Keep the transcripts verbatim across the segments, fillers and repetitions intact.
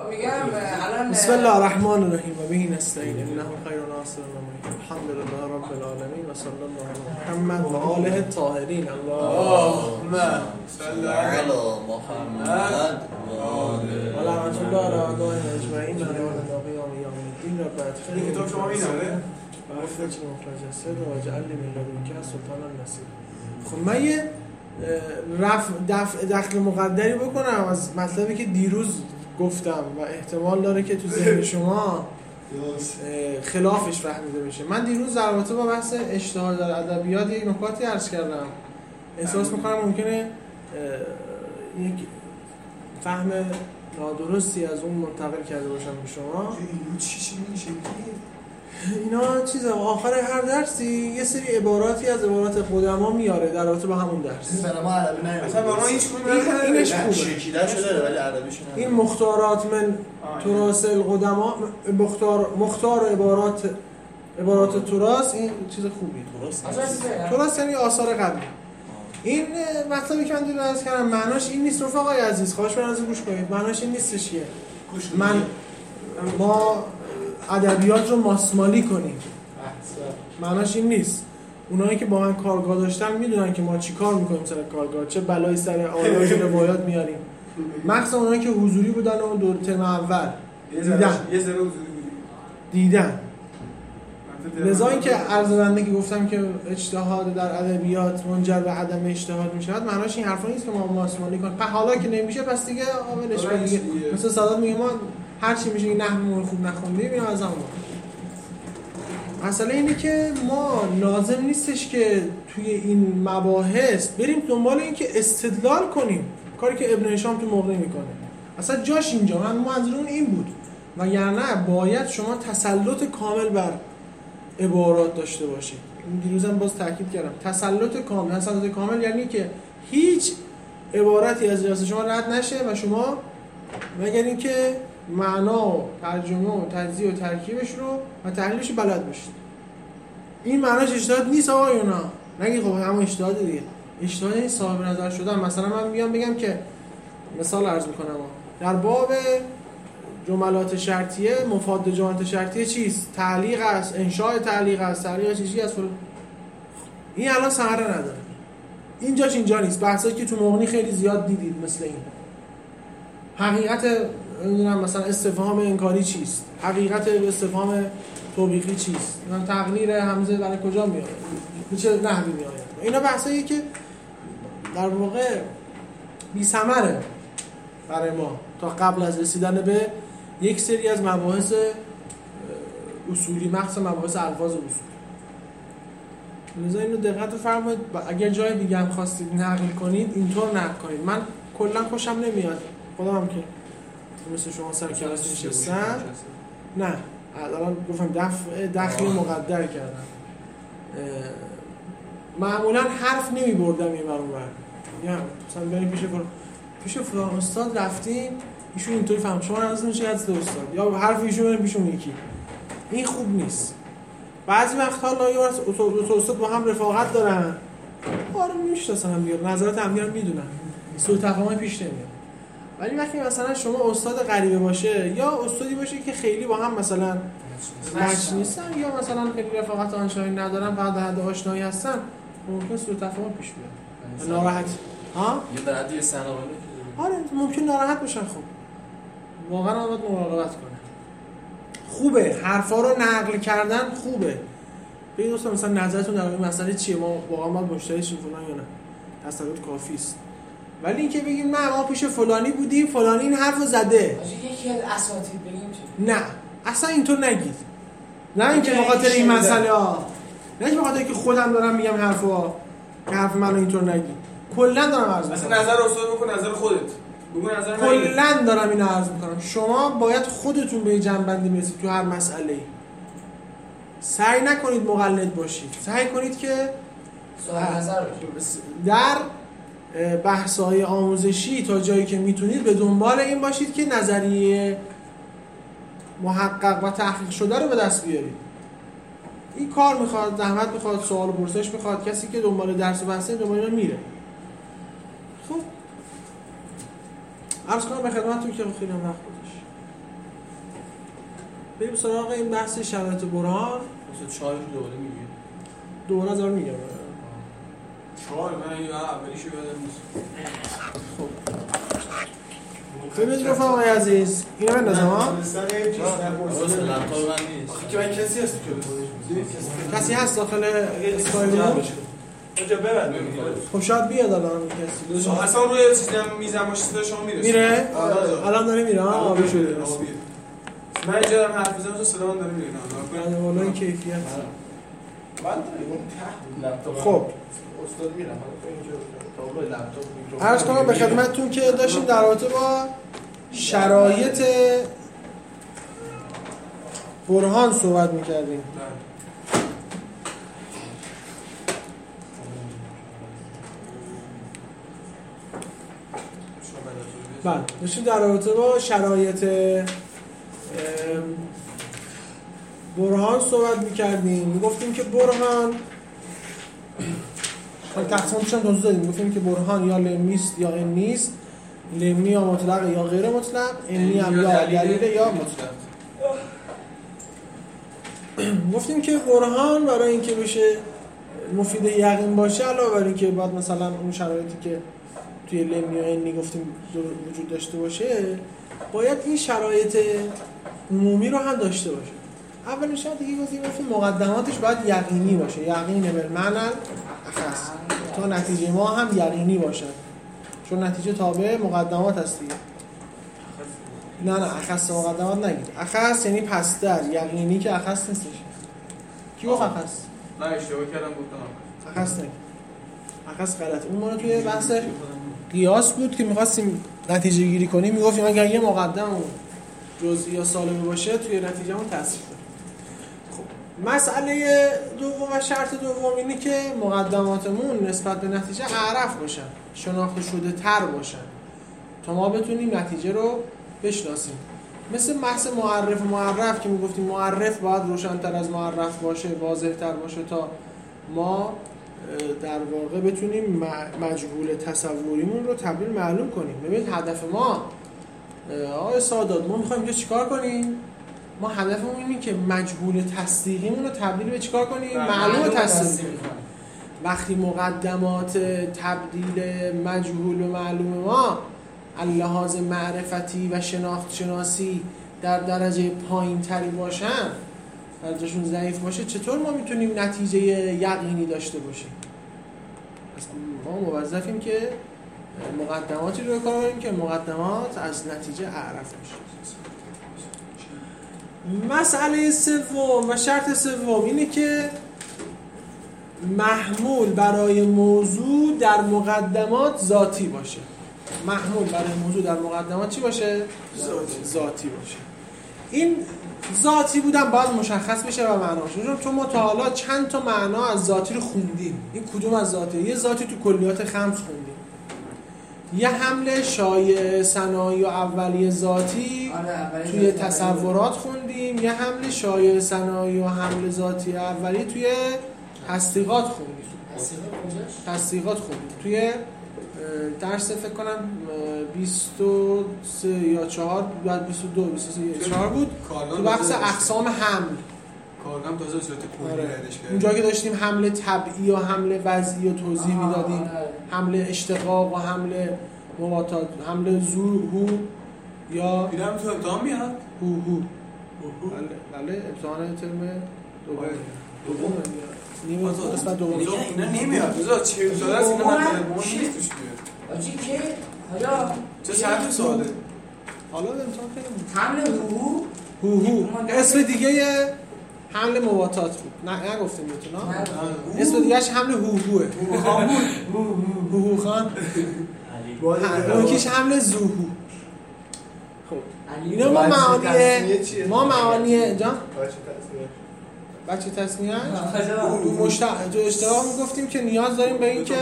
میگم الان بسم الله الرحمن الرحیم و به نستعین انه خیر ناصر و معین الحمد لله رب العالمین و صلی الله علی محمد و آله الطاهرین. اللهم صل علی محمد و لعنت الله علی اعدائهم اجمعین و الی قیام یوم الدین. رب ادخلنی کتاب شما اینه و اخرجنی مخرج الصدق و اجعل لی من لدنک سلطانا نصیرا. خب من یه رفع دفع دخل مقدری بکنم از مطلبی که دیروز گفتم و احتمال داره که تو ذهن شما خلافش فهمیده بشه. من دیروز در رابطه با بحث اجتهاد در ادبیات یک نکاتی عرض کردم. احساس میکنم ممکنه یک فهم نادرستی از اون منتقل کرده باشم به شما. این چی چی میشه؟ اینا چیزا آخر هر درسی یه سری عباراتی از عبارات قدما میاره در رابطه با همون درس. مثلا ما عربی نمی‌دونیم. مثلا ما هیچ کدوم اینش خوبه. شکیده شده ولی عربیش نه. این مختارات من تراث القدما، مختار مختار عبارات عبارات تراث، این چیز خوبی. تراث تراث یعنی آثار قبلی. این مطلبی که من دیروز عرض کردم معناش این نیست رفقای عزیز، خواهش می‌کنم از گوش کنید. معناش این نیستش که من ما ادبیات رو ماسمالی کنیم. معناش این نیست. اونایی که با من کارگاه داشتن میدونن که ما چی کار میکنیم سر کارگاه، چه بلایی سر آیات و روایات میاریم. مخصوصا اونایی که حضوری بودن و دور ترم اول دیدن یه ذره حضوری بودیم دیدن لذا این که عرض بنده که گفتم که اجتهاد در ادبیات منجر به عدم اجتهاد میشود، معناش این حرفا نیست که ما ماسمالی کنیم. حالا که نمیشه پس دیگه عاملش دیگه مثلا سادات میگه ما هر چی میشه این نحومون خوب نخوندیم اینا از همون. مسئله اینه که ما لازم نیستش که توی این مباحث بریم دنبال این که استدلال کنیم، کاری که ابن هشام تو مغنی میکنه. اصلا جاش اینجا. من منظورم این بود و یعنی باید شما تسلط کامل بر عبارات داشته باشید. این دیروزم باز تاکید کردم تسلط کامل. تسلط کامل یعنی که هیچ عبارتی از دست شما رد نشه و شما مگر اینکه معنا و ترجمه و تجزیه و ترکیبش رو و تحلیلش رو بلد باشید. این معناش اجتهاد نیست آقایونا. نگید خب همون اجتهاد دیگه. اجتهاد این صاحب نظر شدن. مثلا من میگم بگم که مثال عرض میکنم در باب جملات شرطیه مفاد جملات شرطیه چیست؟ تعلیق است، انشاء تعلیق است، تعلیق چیزی است. این الان ثمره نداره. اینجاش اینجا نیست. بحثایی که تو مغنی خیلی زیاد دیدید مثل این. حقیقت نمیدونم مثلا استفهام انکاری چیست؟ حقیقت استفهام توبیخی چیست؟ من تقریر همزه برای کجا میاد؟ چه نحوی میاد؟ اینا بحثایی که در واقع بی ثمره برای ما تا قبل از رسیدن به یک سری از مباحث اصولی، مخصوصا مباحث الفاظ اصولی. لذا اینو دقت فرمایید. اگر جای دیگه هم خواستید نقل کنید اینطور نقل کنید. من کلا خوشم نمیاد خودم هم که مثل شما سر کلاس نشستم. نه الان گفتم دفع دخل مقدر کردم. معمولا حرف نمی بردم این برون بر میگم مثلا بریم پیش فلان پیش فلان استاد رفتیم ایشون اینطوری فهم شما از میشه از استاد یا حرف ایشون بریم پیش اون یکی. این خوب نیست. بعضی وقتا لایه استاد با هم رفاقت دارن. آره میشناسن هم دیگه، نظرات هم دیگه میدونن. سوء تفاهم پیش نمیاد. ولی وقتی مثلا شما استاد غریبه باشه یا استادی باشه که خیلی با هم مثلا مچ نیستن یا مثلا خیلی رفاقت آنچنانی ندارن فقط در حد آشنایی هستن، ممکن سوء تفاهم پیش بیاد. ناراحت ها؟ یه در حد یه سنوانه آره ممکن ناراحت بشن. خب واقعا باید مراقبت کنه. خوبه حرفا رو نقل کردن خوبه. ببین دوستان مثلا نظرتون در این مسئله چیه؟ ما واقعا باید مشتری شیم فلان یا نه؟ تسلط کافی است. ولی اینکه بگیم نه ما پیش فلانی بودیم فلانی این حرفو زده. یکی از اساتید بگیم چه؟ نه اصلا اینطور نگید. نه اینکه به خاطر این مسئله ها. نه به خاطر اینکه خودم دارم میگم حرفا که حرف منو اینطور نگید. کلا دارم عرض میکنم. مثلا نظر استاد بکن نظر خودت. بگو نظر من. کلا دارم اینو عرض میکنم. شما باید خودتون به جنبندی برسید تو هر مسئله‌ای. سعی نکنید مقلد باشید. سعی کنید که صاحب نظر باشید. در بحث‌های آموزشی تا جایی که میتونید به دنبال این باشید که نظریه محقق و تحقیق شده رو به دست بیارید. این کار میخواد، زحمت میخواد، سوال و پرسش میخواد. کسی که دنبال درس و بحثه دنبال اینا میره. خب عرض کنم به خدمتتون که خیلی وقت گذشت. بریم سراغ این بحث شرایط برهان. مثلا چهار دوره میگه دوره از آن میگم چهار من این اولیشو یادم نیست. خب ببینید رفقا آقای عزیز اینا بندازم ها واسه لپتاپ من نیست که من کسی هست که کسی هست داخل اسکایپ اونجا ببند. خب شاید بیاد الان کسی شما اصلا روی چیزی هم میزم باشه صدا شما میرسه میره؟ الان داره میره ها آبی شده من اینجا دارم حرف میزنم تو صدا من داره میره نه والا این کیفیت من لپتاپ خب استاد میرم اینجا تابلو لپتاپ عرض کنم به خدمتتون که داشتیم در رابطه با شرایط برهان صحبت میکردیم. بله داشتیم در رابطه با شرایط برهان صحبت میکردیم. میگفتیم که برهان تقسیماتش هم توضیح دادیم. گفتیم که برهان یا لمنیست یا این نیست، لمنی یا مطلق یا غیر مطلق، اینی هم یا دلیل یا مطلق. گفتیم که برهان برای اینکه بشه مفید یقین باشه علاوه بر اینکه بعد مثلا اون شرایطی که توی لمنی و اینی گفتیم وجود داشته باشه، باید این شرایط عمومی رو هم داشته باشه. اولش شاید دیگه گفتیم مقدماتش باید یقینی باشه، یقین بالمعنی اخص، تا نتیجه ما هم یقینی باشه، چون نتیجه تابع مقدمات هست دیگه. نه نه اخص مقدمات نگید. اخص یعنی پستر، یقینی که اخص نیستش. کی گفت اخص؟ نه اشتباه کردم گفتم اخص نگید. اخص غلط. اون ما توی بحث قیاس بود که می‌خواستیم نتیجه گیری کنیم، میگفتیم اگر یه مقدم جزئی یا سالمه باشه توی نتیجهمون تاثیر داره. خب مسئله دوم و شرط دوم اینه که مقدماتمون نسبت به نتیجه اعرف باشن، شناخته شده تر باشن تا ما بتونیم نتیجه رو بشناسیم. مثل بحث معرف و معرف که میگفتیم معرف باید روشن‌تر از معرف باشه، واضح‌تر باشه تا ما در واقع بتونیم مجهول تصوریمون رو تبدیل معلوم کنیم. ببینید هدف ما آقای سادات، ما میخوایم که چیکار کنیم؟ ما هدفمون اینه که مجهول تصدیقیمون رو تبدیل به چیکار کنیم؟ معلوم تصدیق کنیم. وقتی مقدمات تبدیل مجهول و معلوم ما اللحاظ معرفتی و شناخت شناسی در درجه پایین تری باشن، درجهشون ضعیف باشه، چطور ما میتونیم نتیجه یقینی داشته باشیم؟ ما موظفیم که مقدماتی رو کار کنیم که مقدمات از نتیجه اعرف باشه. مسئله سوم و شرط سوم اینه که محمول برای موضوع در مقدمات ذاتی باشه. محمول برای موضوع در مقدمات چی باشه؟ ذاتی, ذاتی باشه. این ذاتی بودن باید مشخص بشه و معناش. چون ما تا حالا چند تا معنا از ذاتی رو خوندیم. این کدوم از ذاتی؟ یه ذاتی تو کلیات خمس خوندیم. یه حمله شایع ثنایی و اولیه ذاتی توی تصورات خوندیم. یه حمله شایع ثنایی و حمله ذاتی اولیه توی تصدیقات خوندیم. تصدیقات خوندیم. توی درس فکر کنم بیست و سه یا چهار بعد بیست و دو بیست و سه یا چهار بود تو بحث اقسام حمل. کارگام تازه صورت کلی ردش کرد. اونجا که داشتیم حمله طبعی و حمله وضعی و توضیح میدادیم، حمله اشتقاق و حمله مواتات، حمله زو هو یا دیدم تو امتحان میاد هو هو بله بله امتحان ترم دوم دوم نیمه قسمت دوم اینا نمیاد. روزا چه سوال است اینا مطلب مهم نیست توش بیاد. آجی که حالا چه چند سواله؟ حالا امتحان کنیم. حمله هو هو هو اسم دیگه حمل مواتات بود. نه نگفتیم میتونم. اسم دیگه‌اش حمل هو هوه. هو هو خان. اون کیش حمل زوهو. خب اینا ما معانی ما معانی جان بچه تصمیه تو مشتق تو اشتراک میگفتیم که نیاز داریم به این که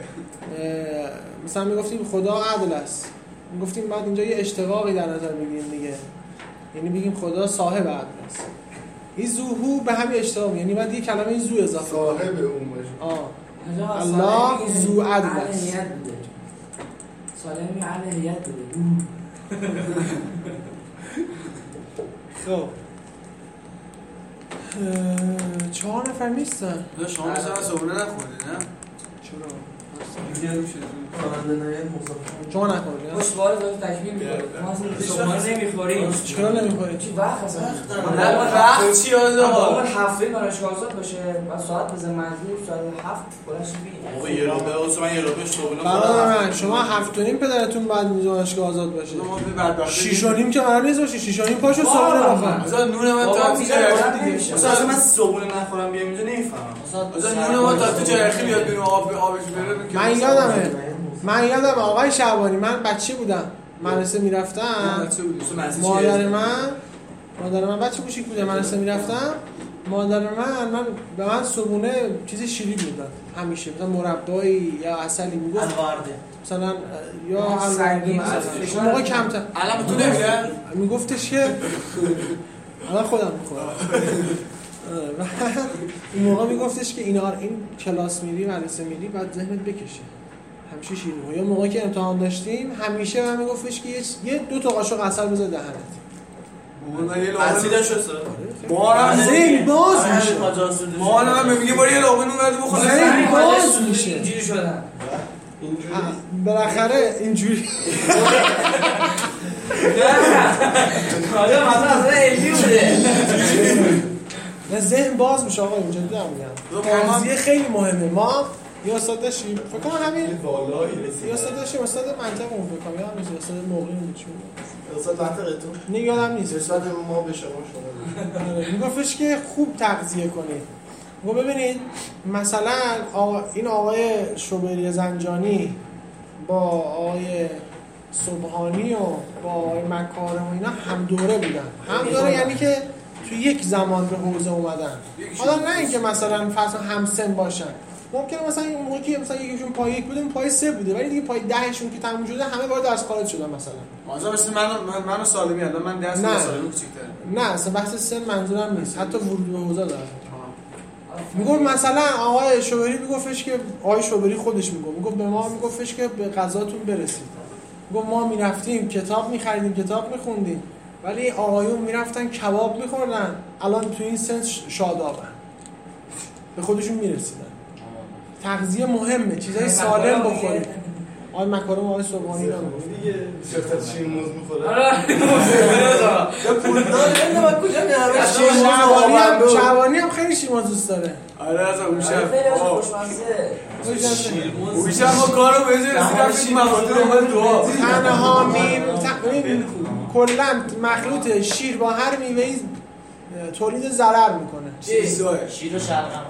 مثلا میگفتیم خدا عدل است، میگفتیم بعد اینجا یه اشتقاقی در نظر بگیریم دیگه، یعنی بگیم خدا صاحب عدل است. این زوهو به همین اشتقاق، یعنی بعد یه کلمه این زو اضافه صاحب اون باشه. آه الله زو عدل است. سالمی علیه هیئت بوده. خب چهار نفر نیستن. دو شما مثلا صبحونه نخوردی نه؟ چرا؟ اینجا میشه خواننده نیاد مصاحبه. شما نخوردی؟ خوشوار داره تکمیل می‌کنه. ما اصلا صبحانه نمی‌خوریم. چرا نمی‌خوری؟ چی وقت اصلا؟ نه وقت چی یاد اول هفته دانشگاه آزاد باشه. بعد ساعت بزن منظور ساعت هفت بلند شدی. آقا یه رابطه واسه من یه رابطه صبحونه برادر من شما هفت و نیم پدرتون بعد دانشگاه آزاد باشه. شیش و نیم که قرار نیست باشه. شیش و نیم پاشو صبحونه بخور. مثلا نون من تا تو جرخی دیگه مثلا من صبحونه نخورم بیام اینجا نمیفهمم. مثلا نون من تا تو جرخی بیاد بیرون آب آبش بره. من یادمه من یادم آقای شعبانی من بچه بودم مدرسه میرفتم مادر من مادر من بچه کوچیک بودم مدرسه میرفتم مادر من من به من صبحونه چیز شیری میداد همیشه مثلا مربایی یا عسلی میگفت الوارده مثلا یا الوارده مثلا اون موقع کمتر الان تو نمیگه میگفتش که الان خودم میخورم اون موقع میگفتش که اینا این کلاس میری مدرسه میری بعد ذهنت بکشه همیشه شیرینی یا موقعی که امتحان داشتیم همیشه من میگفتش که یه دو تا قاشق عسل بذار دهنت من یه اصیل لقمه شد ما ذهن باز میشه ما من میگه برو یه لقمه نون برد بخور ذهن باز میشه اینجوری شدن بالاخره اینجوری حالا مثلا اصلا علمی بوده نه ذهن باز میشه آقا اینجا دیدم میگم تغذیه خیلی مهمه ما یه استاد داشتیم فکر کنم همین یه استاد داشتیم استاد منطق اون فکر کنم یادم نیست استاد موقعی بود چی بود استاد منطقتون نه یادم نیست نسبت ما به شما شما میگفتش که خوب تغذیه کنید و ببینید مثلا آقا این آقای شوبری زنجانی با آقای سبحانی و با آقای مکارم و اینا هم دوره بودن هم دوره یعنی که تو یک زمان به حوزه اومدن حالا نه اینکه مثلا فرضاً همسن باشن ممکنه مثلا اون موقعی که مثلا یکیشون پای یک بوده اون پای سه بوده ولی دیگه پای دهشون که تموم شده همه وارد درس خارج شدن مثلا مثلا مثل من منو سالمی الان من ده سال سالمی کوچیک‌ترم نه اصلا بحث سن منظورم نیست حتی ورود به حوزه داره میگفت مثلا آقای شوبری میگفتش که آقای شوبری خودش میگفت میگفت به ما میگفتش که به غذاتون برسید میگفت ما میرفتیم کتاب میخریدیم کتاب میخوندیم ولی آقایون میرفتن کباب میخوردن الان تو این سن شادابن به خودشون میرسیدن تغذیه مهمه چیزای سالم بخورید آقای مکارم آقای صبحانی رو دیگه چطور شیر موز میخوره آره یا پولدار نمیدونم من کجا میارم شعبانی هم شعبانی هم خیلی شیرموز دوست داره آره از اون شب خیلی خوشمزه اون شب ما کارو بزنیم رفتیم مغازه اومد دعا تنها می کلا مخلوط شیر با هر میوه‌ای تولید ضرر میکنه شیر و شلغم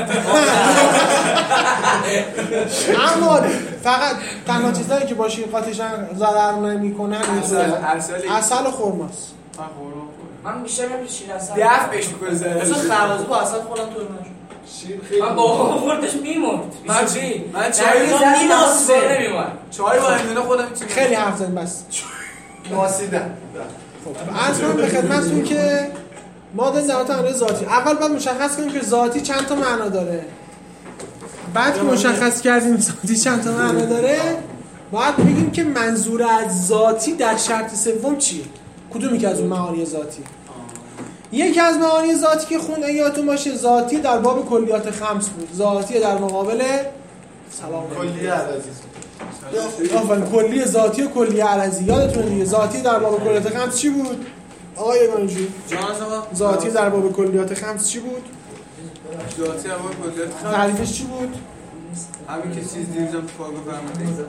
اما فقط تنها چیزایی که با شیر قاطیشن ضرر نمیکنن عسل و خرماست من خورم من بیشتر میرم شیر عسل دفعش میکنه زره اصلا خرازه با اصلا خودم تو نشون شیر خیلی من با خوردش میمرد من چی؟ من چای نمیمرد چای با هندونه خودم خیلی حرف زدیم بس ماسیدم خب عرض کنم به خدمتتون که ما در زبان معنای ذاتی اول باید مشخص کنیم که ذاتی چند تا معنا داره بعد که مشخص کردیم ذاتی چند تا معنا داره باید بگیم که منظور از ذاتی در شرط سوم چیه کدومی که از اون معانی ذاتی یکی از معانی ذاتی که خون یادتون باشه ذاتی در باب کلیات خمس بود ذاتی در مقابل سلام کلیه عرضی آفرین کلی ذاتی و کلی عرضی یادتونه دیگه ذاتی در باب کلیات خمس چی بود آقای ایمانجی جان آقا ذاتی در باب کلیات خمس چی بود ذاتی در باب کلیات خمس تعریفش چی بود همین که چیز دیروزم تو کار بفهمید نه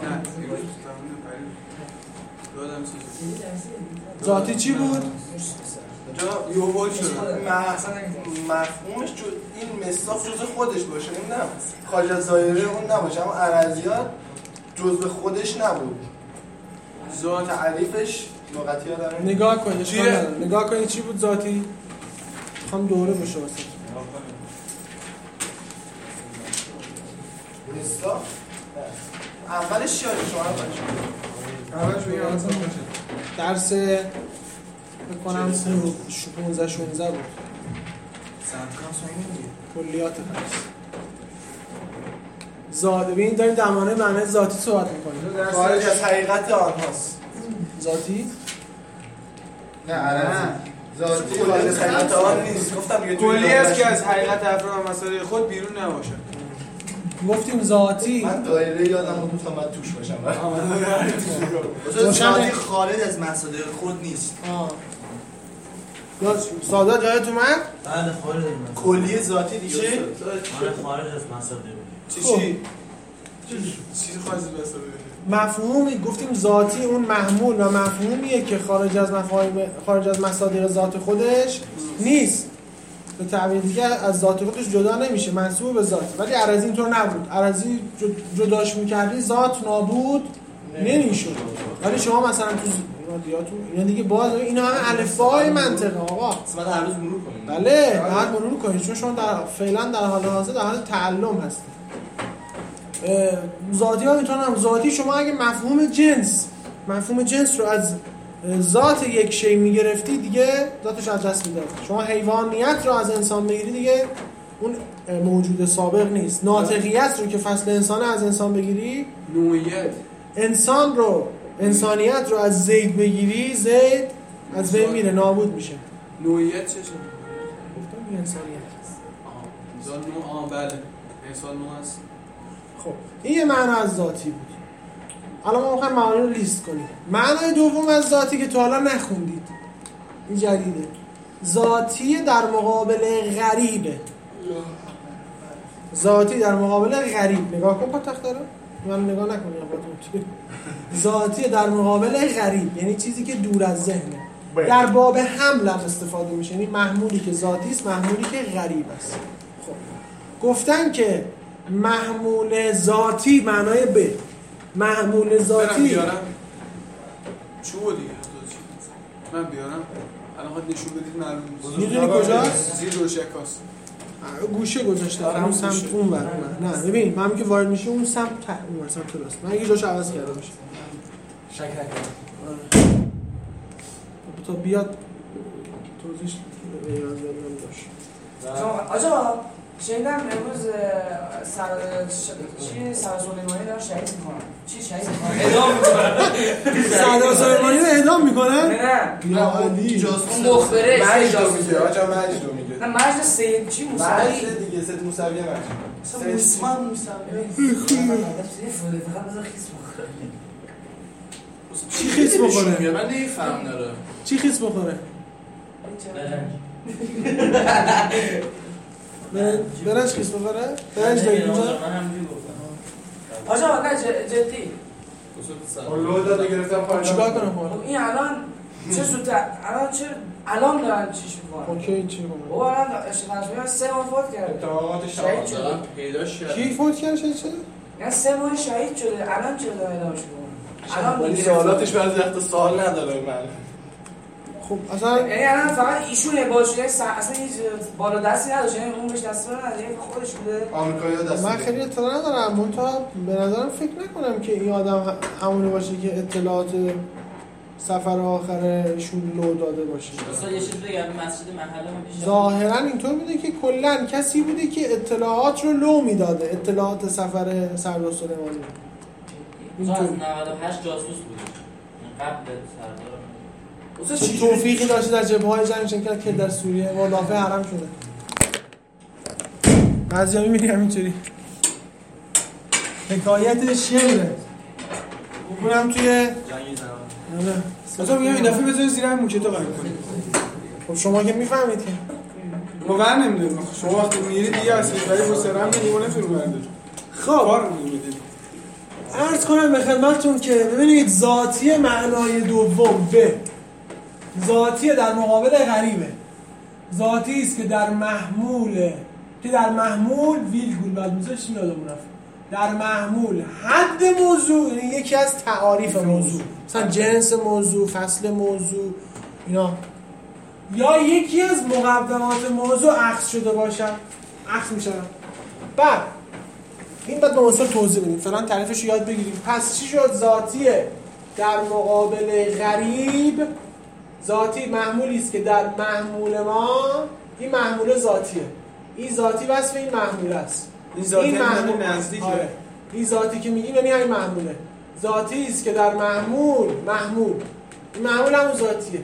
یادم چیزی ذاتی چی بود جا یوهول شد مفهومش جو این مصداق جزء خودش باشه نمیدونم خارج از دایره اون نباشه اما عرضیات جزء خودش نبود ذات تعریفش لغتی ها داره نگاه کنید نگاه کنید چی بود ذاتی میخوام دوره بشه واسه مصداق اولش چیه شما اولش بگم درس بکنم پونزده شونزده بود کلیات خمس ذات ببین داریم در معنای معنای ذاتی صحبت میکنیم خارج از حقیقت آنهاست ذاتی نه نه ذاتی خارج حقیقت آن نیست. گفتم دیگه کلی است که از حقیقت افراد و مسائل خود بیرون نباشه. گفتیم ذاتی. من دایره یادم بود تا من توش باشم. ذاتی خارج از مصادیق خود نیست. آه. یا سادات جای تو من؟ بله خارج از مصادیق. کلی ذاتی دیگه. آره خارج از مصادیق. چی چی؟ چی خارج از مصادیق؟ مفهومی گفتیم ذاتی اون محمول و مفهومیه که خارج از مفاهیم خارج از مصادیق ذات خودش نیست. به تعبیر دیگه از ذات خودش جدا نمیشه، منسوب به ذات. ولی عرضی اینطور نبود. عرضی جداش می‌کردی ذات نابود نمیشد. ولی شما مثلا تو دیاتون اینا دیگه باز اینا همه الفبای منطقه آقا. بعد هر روز مرور کنیم. بله، بعد مرور کنید چون شما در فعلا در حال حاضر در حال تعلم هستید. ذاتی ها اینطور هم ذاتی شما اگه مفهوم جنس مفهوم جنس رو از ذات یک شی میگرفتی دیگه ذاتش از دست میداد. شما حیوانیت رو از انسان بگیری دیگه اون موجود سابق نیست. ناطقیت رو که فصل انسان از انسان بگیری نوعیت انسان رو انسانیت رو از زید بگیری زید از بین میره نابود میشه. نوعیت چه چه؟ گفتم انسانیت آه نوع آه بله انسان نوع است. خب این یه معنا از ذاتی بود. الان ما میخوایم معانی رو لیست کنیم. معنای دوم از ذاتی که تا حالا نخوندید این جدیده، ذاتی در مقابل غریبه. ذاتی در مقابل غریب. نگاه کن پا تخت داره من نگاه نکنی ذاتی در مقابل غریب یعنی چیزی که دور از ذهنه. در باب حمل هم استفاده میشه، یعنی محمولی که ذاتی است محمولی که غریب است. خب گفتن که محمول ذاتی معنای به محمول ذاتی بیارم چوب دیگه من بیارم الان خود نشون بدید معلوم میدونی کجاست؟ زیر روشکاست گوشه گذاشته اون سمت اون ور. نه ببین من که وارد میشه اون سمت اون ور سمت راست. من یه جاش عوض کرده باشه شک نکنم تا بیاد توضیح نیاز بدم باشه. آجا شنیدم امروز سر چی سر سلیمانی دارن شهید میکنن. چی شهید میکنن؟ اعدام میکنن. سر سلیمانی رو اعدام میکنن؟ نه یا علی اون مخبره مجد میگه آجا مجد میگه. نه مجد سید چی موسوی؟ مجد دیگه سید موسوی مجد. اسمان موسوی. فقط بذار خیس بخوره. چی خیس بخوره؟ من نمیفهم داره. چی خیس بخوره؟ برنج خیس بخوره؟ برنج دارید اینجا؟ من همجوری گفتم. آجا نه جدی لو داده گرفتم پایین. چیکار کنم خب؟ این الان چه زودتر الان چه الان دارن چیش میکنن؟ اوکی چی کنم؟ او الان اشتغال سه ماه فوت کرده. اتهامات شهید شده. پیداش کرد. کی فوت کرده شده چه؟ نه سه ماه شهید شده. الان چرا داره ادامش میکنه؟ الان ولی میگه سوالاتش بعضی وقتا سوال نداره من. خب اصلا یعنی الان فقط ایشونه باشه اصلا هیچ بالا دستی نداشت، یعنی اون بهش دست نداد، یعنی خودش بوده. آمریکایی‌ها دست من خیلی اطلاع ندارم، منتها به نظرم فکر نکنم که این آدم همونی باشه که اطلاعات سفر آخرشون لو داده باشه. اصلا یه چیز بگم مسجد محله ما پیش ظاهرا اینطور بوده که کلا کسی بوده که اطلاعات رو لو میداده، اطلاعات سفر سردار سلیمانی. اینطور نود و هشت جاسوس بود قبل سردار. چه توفیقی داشته در جبهه‌های جنگ کرد که در سوریه مدافع حرم شده. بعضیا می‌بینی همینطوری. حکایت شعره. اونم توی جنگی زمان. نه. مثلا میگم این دفعه بذار زیر هم موکتو قایم کنید. خب شما که میفهمید که ما ور نمیدونیم. شما وقتی میرید دیگه اصلی ولی با سرم نمیمونه تو بردید. خب کار نمیدید. عرض کنم به خدمتتون که ببینید ذاتی معنای دوم به ذاتی در مقابل غریبه. ذاتی است که در محمول که در محمول ویلگول بعد میذاشتیم یادمون رفت. در محمول حد موضوع، یعنی یکی از تعاریف موضوع، مثلا جنس موضوع، فصل موضوع اینا، یا یکی از مقدمات موضوع اخذ شده باشن، اخذ میشن. بعد این بعد به مصطلح توضیح بدیم، فعلا تعریفش رو یاد بگیریم. پس چی شد؟ ذاتیه در مقابل غریب. ذاتی محمولی است که در محمول ما، این محمول ذاتیه، این ذاتی وصف این محمول است. این ذاتی این محمول نزدیکه. آره. این ذاتی که میگیم یعنی همین محموله. ذاتی است که در محمول محمول این محمول همون ذاتیه.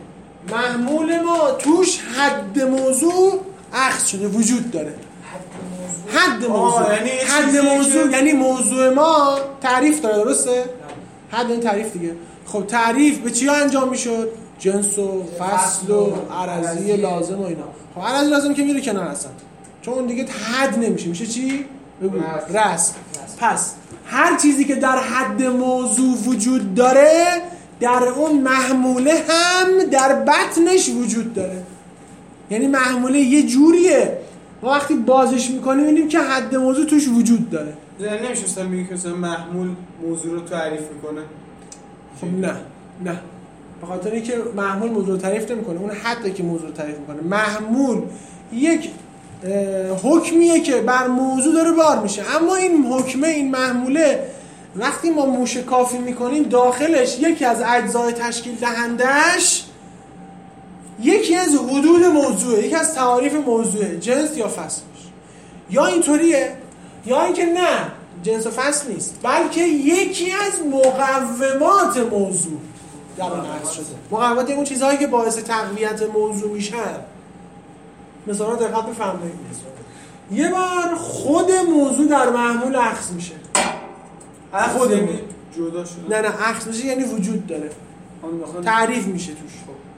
محمول ما توش حد موضوع اخذ شده وجود داره. حد موضوع یعنی حد موضوع یعنی موضوع ما تعریف داره، درسته؟ حد این تعریف دیگه. خب تعریف به چی انجام میشد؟ جنس و فصل و عرضی لازم و اینا. خب عرضی لازم که میره کنار هستن، چون اون دیگه حد نمیشه، میشه چی؟ بگو رسم. پس هر چیزی که در حد موضوع وجود داره در اون محموله هم در بطنش وجود داره. یعنی محموله یه جوریه ما وقتی بازش میکنیم میبینیم که حد موضوع توش وجود داره. یعنی نمیشه مثلا بگی که مثلا محمول موضوع رو تعریف میکنه. خب نه نه به خاطر اینکه محمول موضوع رو تعریف نمیکنه، اون حدی که موضوع رو تعریف میکنه. محمول یک حکمیه که بر موضوع داره بار میشه، اما این حکمه، این محموله وقتی ما موشکافی میکنیم داخلش یکی از اجزای تشکیل دهندش یکی از حدود موضوعه، یکی از تعاریف موضوعه، جنس یا فصل. یا اینطوریه یا اینکه نه جنس و فصل نیست، بلکه یکی از مقومات موضوع در اون عرض شده. مقومات اون چیزهایی که باعث تقویت موضوع میشن. مثلا دقت بفرمایید، یه بار خود موضوع در محمول اخذ میشه. خود یعنی جدا شده؟ نه نه اخذ میشه یعنی وجود داره، تعریف میشه توش.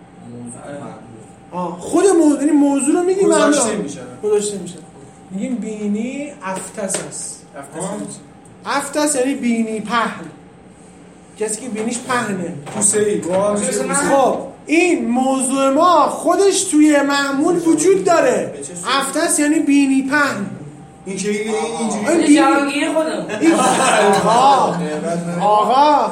آه خود موضوع یعنی موضوع رو میگیم گذاشته میشه. گذاشته میشه. میگیم بینی افتس است. افتس یعنی بینی پهن، کسی که بینیش پهنه. توسری. خب این موضوع ما خودش توی معمول وجود داره. افتس یعنی بینی پهن. این که اینجوری این جوانگیر خودم آقا آقا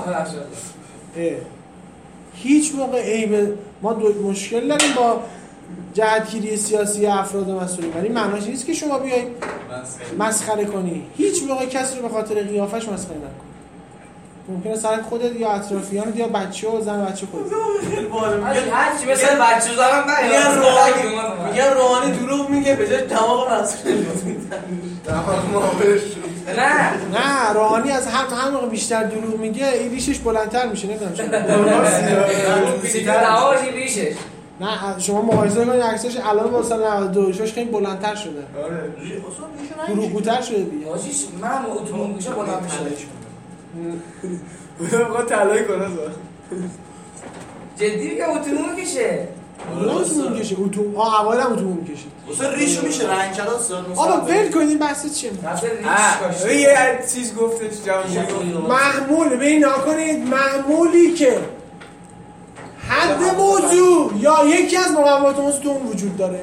هیچ موقع عیب ما دو مشکل داریم با جهتگیری سیاسی افراد مسئولین، ولی معناش نیست که شما بیایید مسخره کنی. هیچ موقع کسی رو به خاطر قیافش مسخره نکن. ممکنه سر خودت یا اطرافیانت یا بچه و زن بچه خودت هر چی مثل بچه و زنم نه میگن روحانی دروغ میگه به جای دماغ مسخره میکنه. دماغ معاملش نه نه روحانی از هر هر موقع بیشتر دروغ میگه این ریشش بلندتر میشه. نمیدونم چرا دماغش ریشش. نه شما مقایسه کنید عکسش الان با سال نود و دو شش خیلی بلندتر شده. آره دروغگوتر شده دیگه. واجیش من اتومبیل میشه بلند میشه. بابا طلای کنه زا. جدی میگم اتومبیل میکشه. اتومبیل میکشه. اتومبیل آ اول هم اتومبیل میکشه. واسه ریشو میشه رنگ کردن سر مثلا. آبا ول کنید این بحث چیه؟ آ یه چیز گفتش جوانگیری. محمول ببین نکنید محمولی که حد موضوع یا یکی از مقومات موضوع تو اون وجود داره.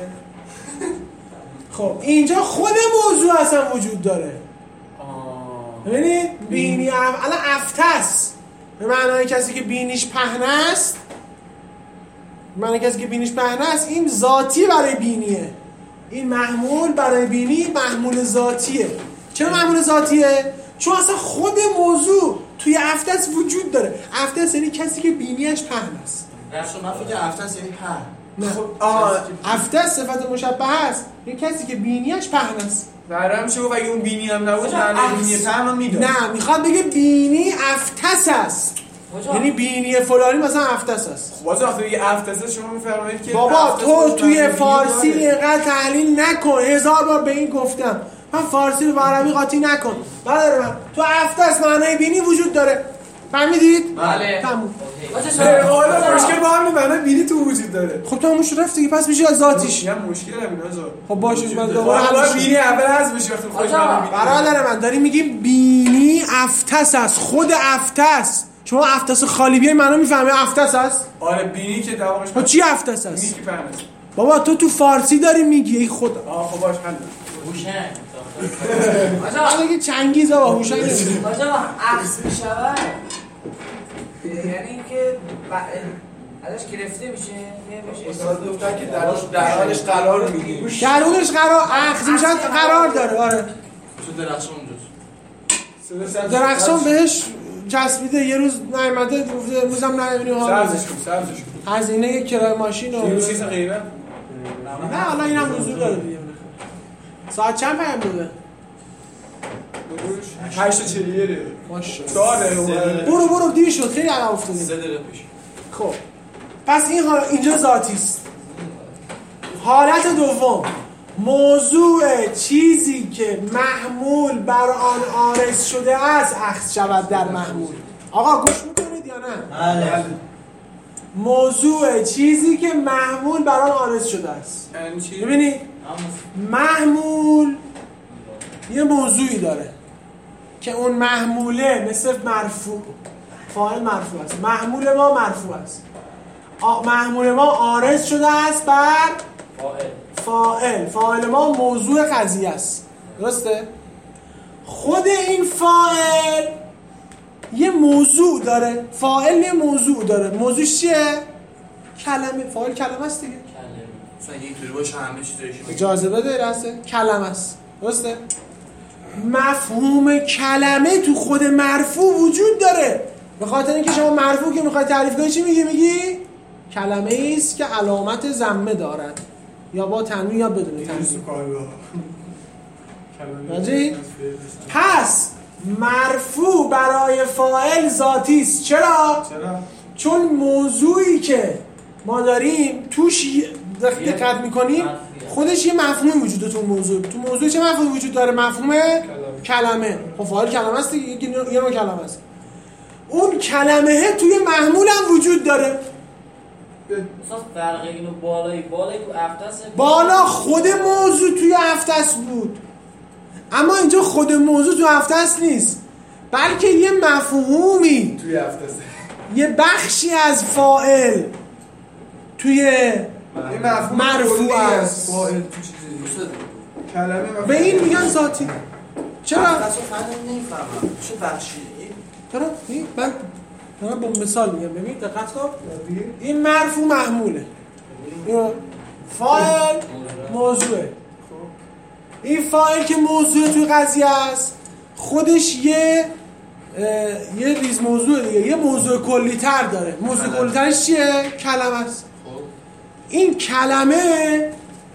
خب اینجا خود موضوع اصلا وجود داره. ببینید بینی الان افتس به معنای کسی که بینیش پهنه است، به معنای کسی که بینیش پهنه است این ذاتی برای بینیه. این محمول برای بینی محمول ذاتیه. چرا محمول ذاتیه؟ چون اصلا خود موضوع توی افتس وجود داره. افتس یعنی کسی که بینیش پهن است. درشون من فکر افتس یعنی پهن. نه آه افتس صفت مشبه است، یه کسی که بینیش پهن است. برام شو اگه اون بینی هم نبود معنی بینی پهن میداد. نه میخواد بگه بینی افتس است، یعنی بینی فلانی مثلا افتس است. خب واسه وقتی بگه افتس شما میفرمایید که بابا تو توی فارسی اینقدر تحلیل نکن، هزار بار به این گفتم من فارسی رو با عربی قاطی نکن. برادر من تو افتس معنای بینی وجود داره، فهمیدید؟ بله. تموم. حالا مشکل با هم معنی بینی تو وجود داره. خب تو همونش رفت دیگه، پس میشه از ذاتیش. میگم مشکل همینه آزار. خب باشه من دوباره حل بینی اول حذف بشه وقتی خودش معنی. برادر من داریم میگیم بینی افتس است، خود افتس. شما افتس خالی بیای منو میفهمه افتس است؟ آره بینی که دماغش خب چی افتس است؟ بینی که پهن است. بابا تو تو فارسی داری میگی ای خدا. آه خب باش حل. هوشنگ. آجا اگه چنگیز آقا هوشنگ نمیشه. آجا عکس میشود یعنی اینکه ازش گرفته میشه میشه استاد گفتن که درش در حالش قرار میگیره. در اونش قرار اخذ میشن قرار داره. آره تو درخشان اونجاست. درخشان بهش چسبیده یه روز نیامده گفته امروز هم نمیبینیم حالا سبزش کن سبزش کن. هزینه کرایه ماشین و یه چیز غیره. نه حالا اینم حضور داره دیگه. ساعت چند پیام بوده؟ هشت و چهل یه دقیقه. ماشاءالله. چهار دقیقه. برو برو دیر شد خیلی عقب افتادیم. سه دقیقه پیش. خب پس این حال اینجا ذاتی است. حالت دوم، موضوع چیزی که محمول بر آن عارض شده است اخذ شود در محمول. آقا گوش میکنید یا نه؟ بله. موضوع چیزی که محمول بر آن عارض شده است. یعنی چی؟ ببینید محمول یه موضوعی داره که اون محموله مثل مرفوع، فاعل مرفوع است، محمول ما مرفوع است، محمول ما عارض شده است بر فاعل. فاعل فاعل ما موضوع قضیه است. درسته؟ خود این فاعل یه موضوع داره. فاعل یه موضوع داره. موضوعش چیه؟ کلمه. فاعل کلمه است دیگه. مثلا اینطوری باشه همه چیز داره که اجازه بده راسته کلمه است. درسته؟ مفهوم کلمه تو خود مرفوع وجود داره. به خاطر اینکه شما مرفوع که میخوای تعریف کنی چی میگی؟ میگی کلمه ای است که علامت ضمه دارد، یا با تنوین یا بدون تنوین. راجی؟ پس مرفوع برای فاعل ذاتی است. چرا؟ چرا؟ چون موضوعی که ما داریم توش دقت میکنیم خودش یه مفهومی وجود داره. تو موضوع تو موضوع چه مفهومی وجود داره؟ مفهوم کلمه. خب فاعل کلمه است دیگه، یه نوع کلمه است. اون کلمه توی محمول هم وجود داره. مثلا فرق اینو بالایی بالایی تو افتس بالا خود موضوع توی افتس بود، اما اینجا خود موضوع تو افتس نیست، بلکه یه مفهومی توی افتسه، یه بخشی از فاعل توی مرفوع است. فاعل تو چیزی کلمه به این میگن ذاتی. چرا؟ اصلا فهمم نمیفهمم چه بخشی چرا؟ من من با مثال میگم. ببین دقت کن. این مرفوع محموله، فاعل موضوعه. این فاعل که موضوع توی قضیه است خودش یه یه ریز موضوع دیگه، یه موضوع کلی تر داره. موضوع کلی ترش چیه؟ کلمه است. این کلمه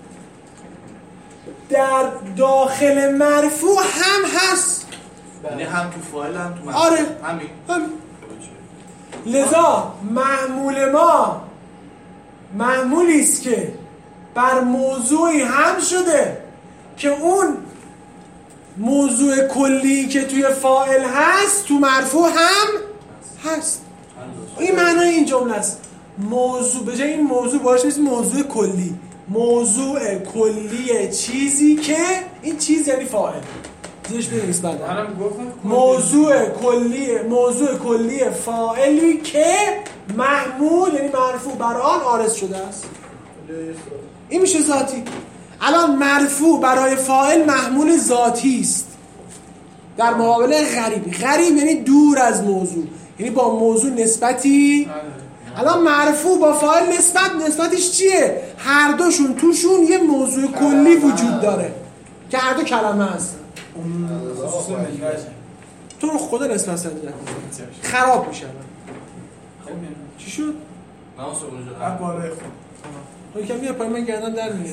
در داخل مرفوع هم هست. یعنی هم تو فاعل هم تو مرفوع. آره همین همین. لذا محمول ما محمولی است که بر موضوعی هم شده که اون موضوع کلی که توی فاعل هست تو مرفوع هم هست. این معنای این جمله است. موضوع به جای این موضوع باشه نیست موضوع کلی. موضوع کلی چیزی که این چیز یعنی فاعل. زیرش بنویس بعد. موضوع کلی موضوع کلی فاعلی که محمول یعنی مرفوع بر آن عارض شده است. این میشه ذاتی. الان مرفوع برای فاعل محمول ذاتی است در مقابل غریب. غریب یعنی دور از موضوع، یعنی با موضوع نسبتی. الان مرفوع با فاعل نسبت نسبتش چیه؟ هر دوشون توشون یه موضوع کلی وجود داره که هر دو کلمه هستن. تو رو خدا نسبت سنجه خراب میشه. چی شد؟ ناموس اونجا اب بالای خود تو کم میاد پای من گردن در میاد.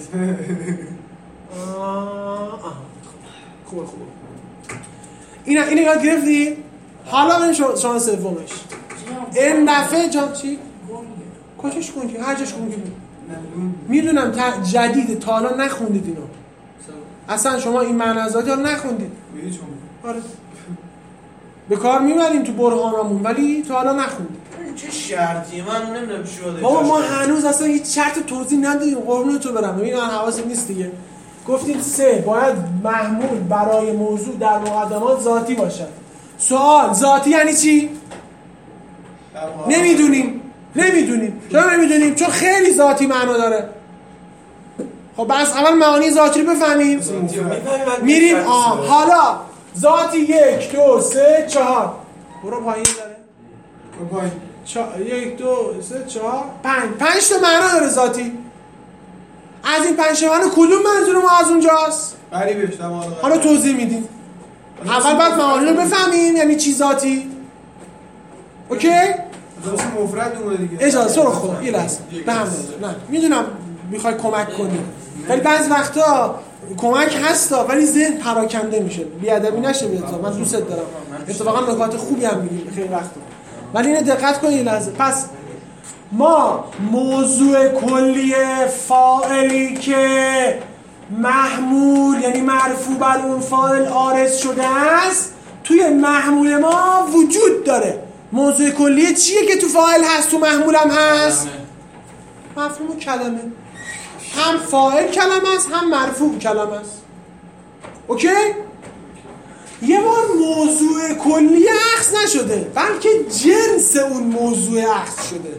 خوبه خوبه. اینا اینو یاد گرفتی؟ حالا بریم شانس سومش. این دفعه جام چی؟ کجاش کن که هر جاش کن که میدونم جدید تا حالا نخوندید اینو. اصلا شما این معنی رو نخوندید. آره. به کار میبریم تو برهانمون ولی تا حالا نخوندید. چه شرطی من نمیدونم چی شده. بابا ما هنوز اصلا هیچ شرط توضیح ندادیم. قربون تو برم. ببین من حواست نیست دیگه. گفتیم سه باید محمول برای موضوع در مقدمات ذاتی باشد. سوال ذاتی یعنی چی؟ نمیدونیم. نمیدونیم. چرا نمیدونیم؟ چون خیلی ذاتی معنا داره. خب بس اول معانی ذاتی رو بفهمیم. میریم آه حالا ذاتی یک دو سه چهار. برو پایین داره. برو پایین. چا... یک دو سه چهار پنج پنج تا معنا داره ذاتی. از این پنج تا معنا کدوم منظور ما از اونجاست؟ غریبش تمام. حالا توضیح میدیم. اول بعد معانی رو بفهمیم یعنی چی ذاتی. اوکی؟ ذاتی مفرد اومده دیگه. اجازه رو خدا یه لحظه. به هم نه میدونم میخوای کمک کنی ولی بعض وقتا کمک هستا ولی ذهن پراکنده میشه. بیادبی نشه بیاد. من دوست دارم. اتفاقا نکات خوبی هم میگیم خیلی وقتا. ولی اینو دقت کنید یه لحظه. پس ما موضوع کلی فاعلی که محمول یعنی مرفوع بر اون فاعل عارض شده است توی محمول ما وجود داره. موضوع کلیه چیه که تو فاعل هست تو محمول هم هست؟ مفهوم کلمه. هم فاعل کلمه است هم مرفوع کلمه است. اوکی؟ یه بار موضوع کلی اخذ نشده بلکه جنس اون موضوع اخذ شده.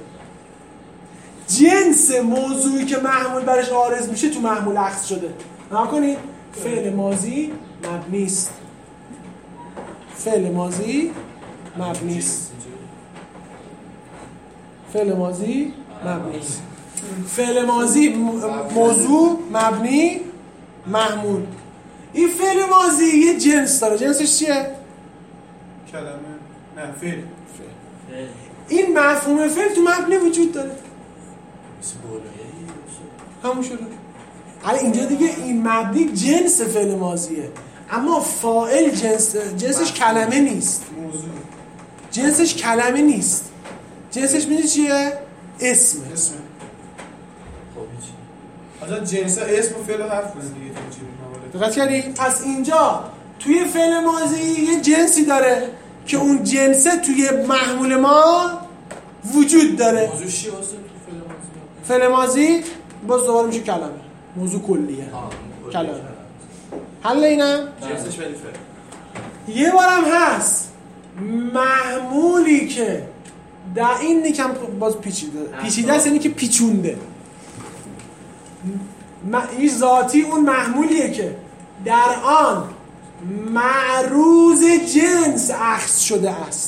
جنس موضوعی که محمول برش عارض میشه تو محمول اخذ شده. نگاه کنید فعل ماضی مبنی است. فعل ماضی مبنی است. فعل ماضی مبنی است. فعل ماضی موضوع مبنی محمول. این فعل ماضی یه جنس داره. جنسش چیه؟ کلمه نه فعل. این مفهوم فعل تو مبنی وجود داره. همون شده. حالا اینجا دیگه این مبنی جنس فعل ماضیه اما فاعل جنس جنسش کلمه نیست. موضوع جنسش کلمه نیست. جنسش میشه چیه؟ اسمه. اسمه. حالا جنس اسم و فعل و حرف کنه دیگه تو دقت کردی؟ پس اینجا توی فعل ماضی یه جنسی داره که اون جنسه توی محمول ما وجود داره. موضوع چیه واسه تو فعل ماضی؟ فعل ماضی باز دوباره میشه کلمه. موضوع کلیه. کلمه. حل اینم جنسش ولی فعل. یه بارم هست محمولی که در این نیکم باز پیچیده پیچیده است یعنی که پیچونده. این ذاتی اون محمولیه که در آن معروض جنس اخذ شده است.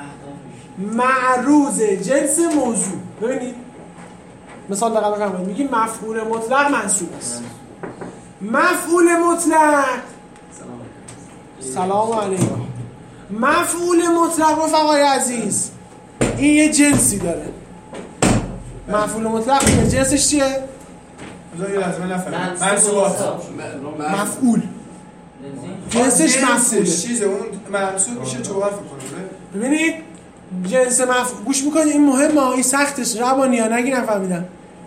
معروض جنس موضوع. ببینید مثال دقیقا بفرمایید. میگیم مفعول مطلق منصوب است. مفعول مطلق سلام علیکم. مفعول مطلق رفقای عزیز این یه جنسی داره. مفعول مطلق این جنسش چیه؟ بذار یه لحظه من نفهمیدم. منصوبات. مفعول. جنسش مفعوله. چیزه اون منصوب میشه جوهر فکر کنه. ببینید جنس مفعول گوش میکنید این مهمه این سختش روانی ها نگی نفهمیدم.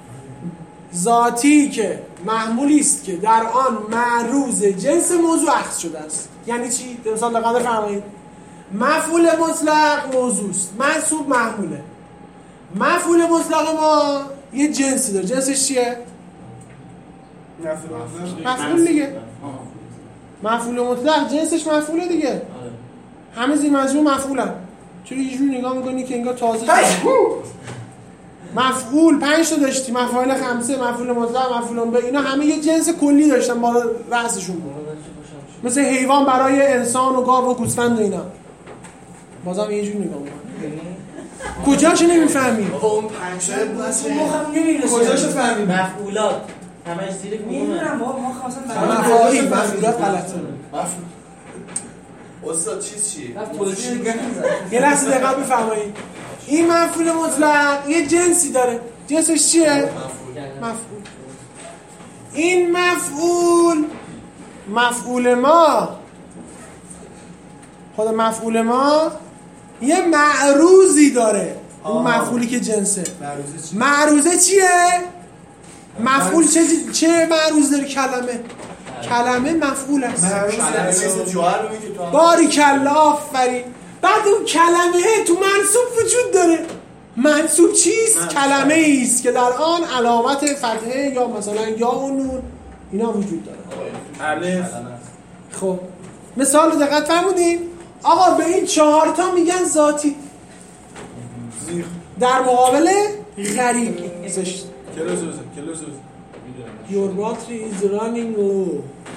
ذاتی که محمولی است که در آن معروض جنس موضوع اخذ شده است. یعنی چی؟ مثال دقیقا بفرمایید. مفعول مطلق موضوع است. منصوب محموله. مفعول مطلق ما یه جنسی داره. جنسش چیه؟ مفعول دیگه. مفعول مطلق جنسش مفعوله دیگه. همه زیر مجموع مفعولن. چرا یه جوری نگاه میکنی که انگار تازه مفعول پنج تا داشتی. مفعول خمسه، مفعول مطلق، مفعول به اینا همه یه جنس کلی داشتن بالا رأسشون بود. مثل حیوان برای انسان و گاو و گوسفند و اینا. بازم یه جوری نگاه میکنی. کجاشو نمیفهمی؟ بابا اون پنج تا ما هم نمیرسیم. کجاشو فهمی؟ مفعولات همش زیر کدومه؟ میدونم بابا ما خواستم مفاعیل مفعولات غلطه. مفعول استاد چیز چیه؟ یه لحظه دقیق بفرمایید. این مفعول مطلق یه جنسی داره. جنسش چیه؟ مفعول. این مفعول مفعول ما خود مفعول ما یه معروضی داره. اون مفعولی که جنسه. معروضه چیه؟ مفعول چه چه معروض داره؟ کلمه. کلمه مفعول است. کلمه مثل جوهر میگه تو باریکلا آفرین. بعد اون کلمه تو منصوب وجود داره. منصوب چیست؟ کلمه ایست که در آن علامت فتحه یا مثلا یا و نون اینا وجود داره. الف. خب مثال دقت فرمودین؟ آقا به این چهار تا میگن ذاتی. در مقابل غریب. زشت. کلوزوزه کلوزوزه. Your battery is running low.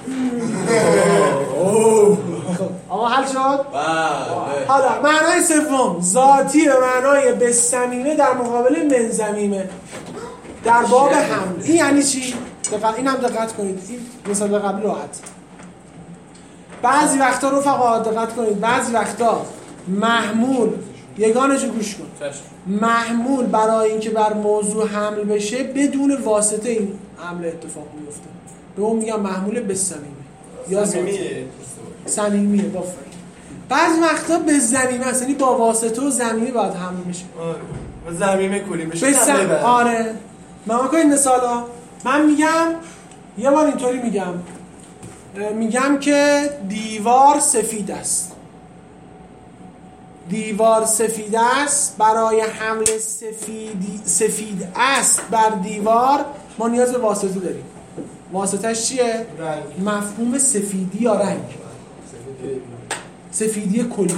آقا حل شد؟ بله. حالا معنای سوم ذاتی به معنای بسمیمه در مقابل منزمیمه در باب حمل. این یعنی چی؟ دقیق این هم دقت کنید. این مثال قبل راحت. بعضی وقتا رفقا دقت کنید. بعضی وقتا محمول یگانشو گوش کن. محمول برای اینکه بر موضوع حمل بشه بدون واسطه این حمل اتفاق میفته. به اون میگم محمول بسمیمه یا صمیمیه. صمیمیه بافرین. بعضی وقتا به زمینه است یعنی با واسطه و زمینه باید حمل میشه. زمین کلی بشه. بسم آره من کنید مثالا من میگم یه بار اینطوری میگم میگم که دیوار سفید است. دیوار سفید است، برای حمل سفیدی سفید است بر دیوار ما نیاز به واسطه داریم. واسطهش چیه؟ رنگ. مفهوم سفیدی یا رنگ. سفیدی کلی.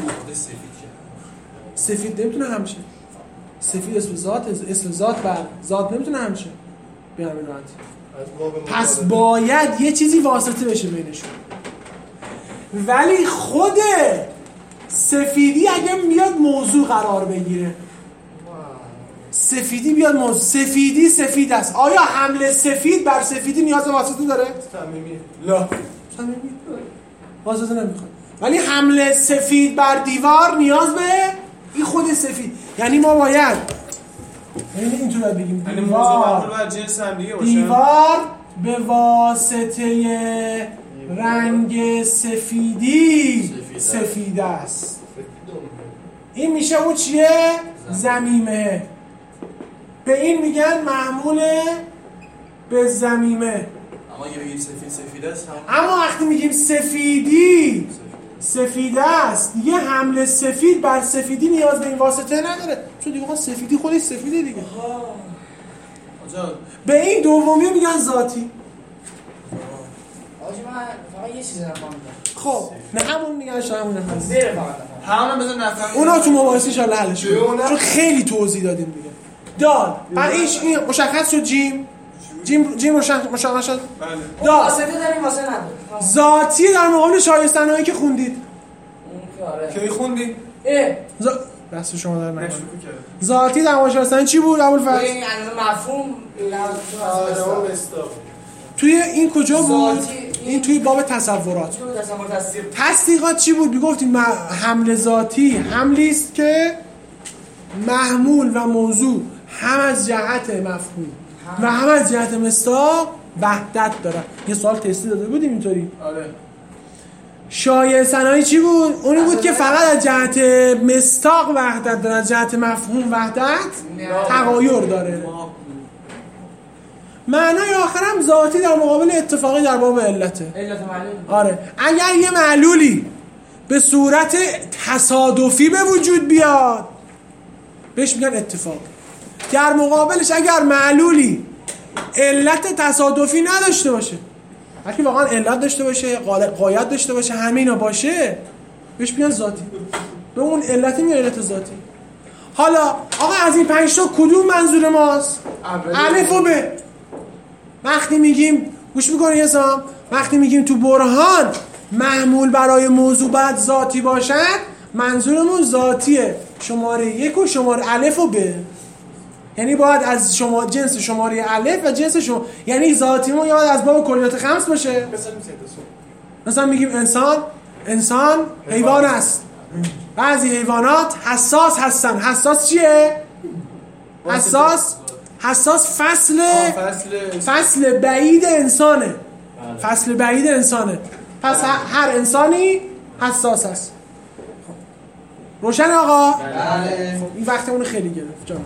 سفید نمیتونه همشه. سفید اسم ذات، اسم ذات بر ذات نمیتونه همشه. به همین راحتی. پس باید یه چیزی واسطه بشه بینشون. ولی خود سفیدی اگه میاد موضوع قرار بگیره، سفیدی بیاد موضوع، سفیدی سفید است، آیا حمله سفید بر سفیدی نیاز به واسطه داره؟ صمیمی. لا صمیمی واسطه نمیخواد. ولی حمله سفید بر دیوار نیاز به این خود سفید. یعنی ما باید یعنی اینطور باید بگیم یعنی موضوع دیوار معمول بر جنس هم دیگه باشه. دیوار به واسطه رنگ سفیدی سفید است. این میشه اون چیه؟ زمیمه. به این میگن محمول به زمیمه. اما اگه بگیم سفید سفید است اما وقتی میگیم سفیدی سفید است دیگه حمله سفید بر سفیدی نیاز به این واسطه نداره، چون دیگه سفیدی خودش سفیده دیگه. به این دومی میگن ذاتی. آجی من فقط یه چیزی نفهمیدم. خب نه همون دیگه اشاره همون نفهمیدم. زیر فقط نفهمیدم. همون بذار نفهمید. اونا تو مباحث ان شاء الله حلش کنیم چون خیلی توضیح دادیم دیگه. دال بعد این مشخص شد جیم جیم جیم مشخص شد. بله. دال واسطه داریم واسه نداریم. ذاتی در مقابل شایستنهایی که خوندید. اون که آره. کی خوندی؟ اه ز... دست شما در نکنه. شروع کرد. ذاتی در مقابل شایستنه چی بود ابوالفضل؟ این یعنی مفهوم آدم مستاق. توی این کجا بود؟ ذاتی این توی باب تصورات. تو تصور تصدیق. تصدیقات چی بود؟ میگفتیم حمل ذاتی حملی است که محمول و موضوع هم از جهت مفهوم و هم از جهت مصداق وحدت دارن. یه سوال تستی داده بودیم اینطوری. آره. شایع ثنایی چی بود؟ اونی بود که فقط از جهت مصداق وحدت داره، از جهت مفهوم وحدت تغایر داره. معنای آخرم ذاتی در مقابل اتفاقی در باب علته. علت معلوم. آره اگر یه معلولی به صورت تصادفی به وجود بیاد بهش میگن اتفاق. در مقابلش اگر معلولی علت تصادفی نداشته باشه، اگه واقعا علت داشته باشه، غایت داشته باشه، همه اینا باشه، بهش میگن ذاتی. به اون علت میگن علت ذاتی. حالا آقا از این پنج تا کدوم منظور ماست؟ الف و ب. وقتی میگیم گوش میکنی حسام، وقتی میگیم تو برهان محمول برای موضوع باید ذاتی باشد، منظورمون ذاتیه شماره یک و شماره الف و ب. یعنی باید از شما جنس شماره الف و جنس شما، یعنی ذاتیمون یا باید از باب کلیات خمس باشه. مثلا میگیم انسان انسان حیوان است. بعضی حیوانات حساس هستن. حساس چیه؟ حساس حساس فصل فصل بعید انسانه. فصل بعید انسانه. پس هر انسانی حساس است. روشن آقا؟ بله. این وقتمون خیلی گرفت جان.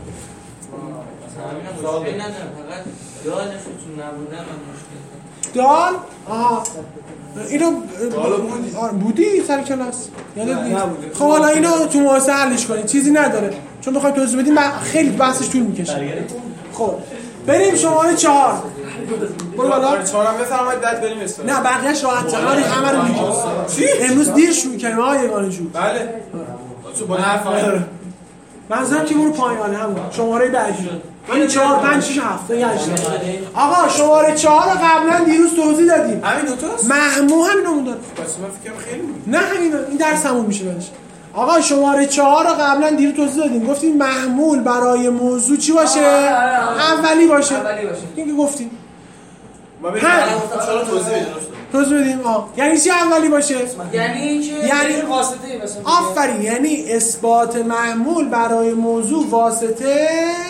مثلا مشکل ندارم، فقط دالش تو نبودن مشکل دال آها اینو بودی بودی سر کلاس یادت نیست. خب حالا اینو تو مؤسسه حلش کنید، چیزی نداره چون بخوایم توضیح بدیم خیلی بحثش طول میکشه. خب بریم شماره چهار. برو بالا. چهارم بفرمایید بعد بریم استاد. نه بقیه‌اش راحت تره، همه رو میگم. امروز دیر شروع کردیم آقا یگانه جو. بله. تو با حرف منظورم که برو پایانه همون شماره بعدی. این چهار پنج شش هفت این هشت. آقا شماره چهار رو قبلا دیروز توضیح دادیم. همین دو تاست؟ محمو همینو داره. بس من فکر کنم خیلی بود. نه همینا این درس همون میشه بعدش. آقا شماره چهار رو قبلا دیروز توضیح دادیم، گفتیم محمول برای موضوع چی باشه؟ اولی باشه. اولی باشه. این که گفتیم. ما بریم چرا توضیح بدید؟ توضیح بدیم. آ یعنی چی اولی باشه؟ یعنی که یعنی واسطه مثلا آفرین، یعنی اثبات محمول برای موضوع واسطه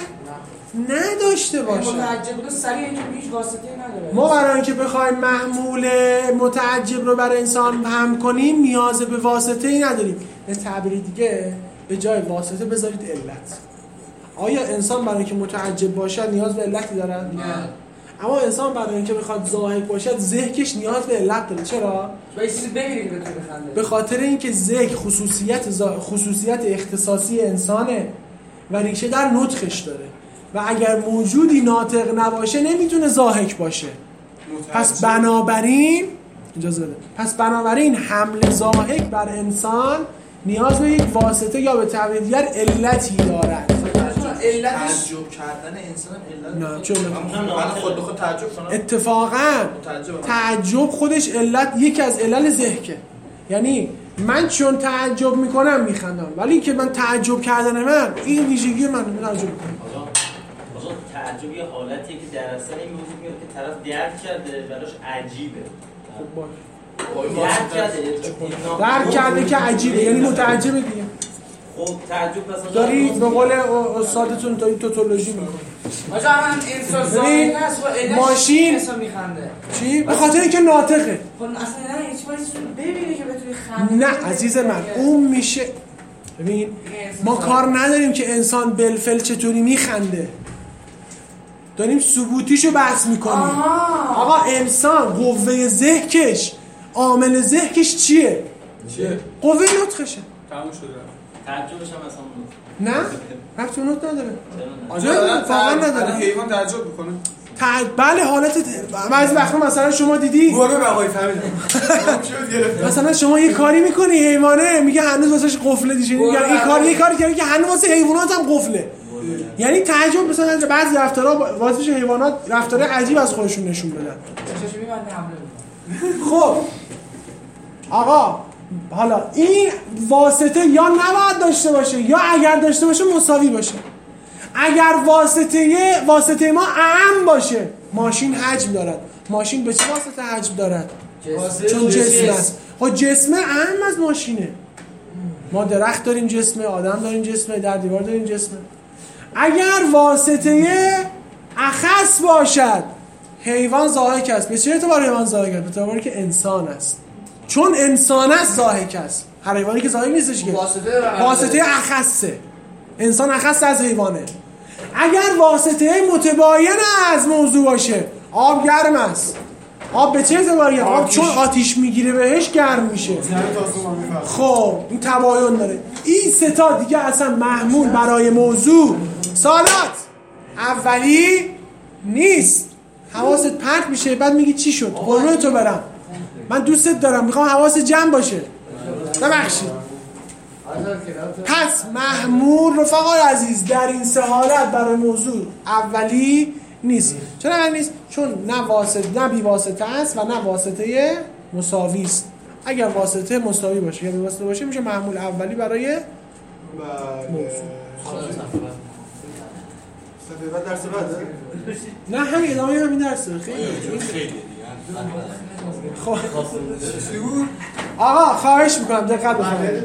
نداشته باشه. متعجب بود سریع که هیچ واسطه‌ای نداره. ما برای اینکه بخوایم محمول متعجب رو برای انسان هم کنیم نیاز به واسطه‌ای نداریم. به تعبیر دیگه به جای واسطه بذارید علت. آیا انسان برای اینکه متعجب باشد نیاز به علتی دارد؟ نه. اما انسان برای اینکه بخواد ضاحک باشد ذهنش نیاز به علت داره. چرا؟ با یه چیزی ببینی که بتونه بخنده. به خاطر اینکه ذهن خصوصیت زا... خصوصیت اختصاصی انسانه و ریشه در نطقش داره و اگر موجودی ناطق نباشه نمیتونه ضاحک باشه. پس بنابراین اجازه بده. پس بنابراین حمل ضاحک بر انسان نیاز به یک واسطه یا به تعبیر دیگر علتی دارد. علتش تعجب کردن انسان علت نه چون من خود به خود تعجب کنم اتفاقا تعجب خودش علت یکی از علل ذهنه. یعنی من چون تعجب میکنم میخندم ولی که من تعجب کردن من این ویژگی من تعجب میکنم. آقا تعجب یه حالتیه که در اصل این موضوع میاد که طرف درک کرده براش عجیبه. خب باشه. درک کرده درک کرده که عجیبه یعنی متعجبه دیگه. خب تعجب مثلا دارید به قول استادتون دارید توتولوژی میکنید. آجا من انسان زاهد هست و علتش ماشین انسان میخنده. چی؟ به خاطر اینکه ناطقه. خب اصلا نه هیچ وقتی ببینی که بتونی خنده. نه عزیز من اون میشه ببین ما کار نداریم که انسان بالفعل چطوری میخنده. داریم ثبوتیشو بحث میکنیم. آقا انسان قوه ذهنش عامل ذهنش چیه؟ چیه؟ قوه نطقشه. تموم شده. تعجبش هم اصلا نه؟ رفت تو نطق نداره. آجا واقعا نداره. حیوان تعجب میکنه. تع... بله حالت بعضی وقتا مثلا شما دیدی گربه بقای فهمیدم. مثلا شما یه کاری میکنی حیوانه میگه هنوز واسش قفله دیشه میگه این کار یه کاری کردی که هنوز واسه حیوانات هم قفله. یعنی تعجب مثلا بعضی رفتارها واسه حیوانات رفتار عجیب از خودشون نشون بدن. خب آقا حالا این واسطه یا نباید داشته باشه یا اگر داشته باشه مساوی باشه. اگر واسطه واسطه ما اعم باشه ماشین حجم دارد. ماشین به چه واسطه حجم دارد؟ چون جسم است. خب جسم اعم از ماشینه. ما درخت داریم جسمه، آدم داریم جسمه، در دیوار داریم جسمه. اگر واسطه اخص باشد حیوان ضاحک است. به چه اعتبار حیوان ضاحک است؟ به اعتباری که انسان است. چون انسان است ضاحک است. هر حیوانی که ضاحک نیستش که واسطه اخصه. انسان اخص از حیوانه. اگر واسطه متباین از موضوع باشه آب گرم است. آب به چه اعتباریه؟ آب چون آتیش میگیره بهش گرم میشه. خب این تباین داره. این سه تا دیگه اصلا محمول برای موضوع سالات اولی نیست. حواست پرت میشه بعد میگی چی شد؟ قربون تو برم من دوستت دارم میخوام حواست جمع باشه. ببخشید. پس محمول رفقای عزیز در این سه حالت برای موضوع اولی نیست. چرا اولی نیست؟ چون نه واسطه نه بی واسطه است و نه واسطه مساوی است. اگر واسطه مساوی باشه یا بی واسطه باشه میشه محمول اولی برای موضوع. صفحه بعد درس بعده؟ نه همین ادامه همین درسه. خیلی خیلی خب آقا خواهش میکنم دقت بفرمایید.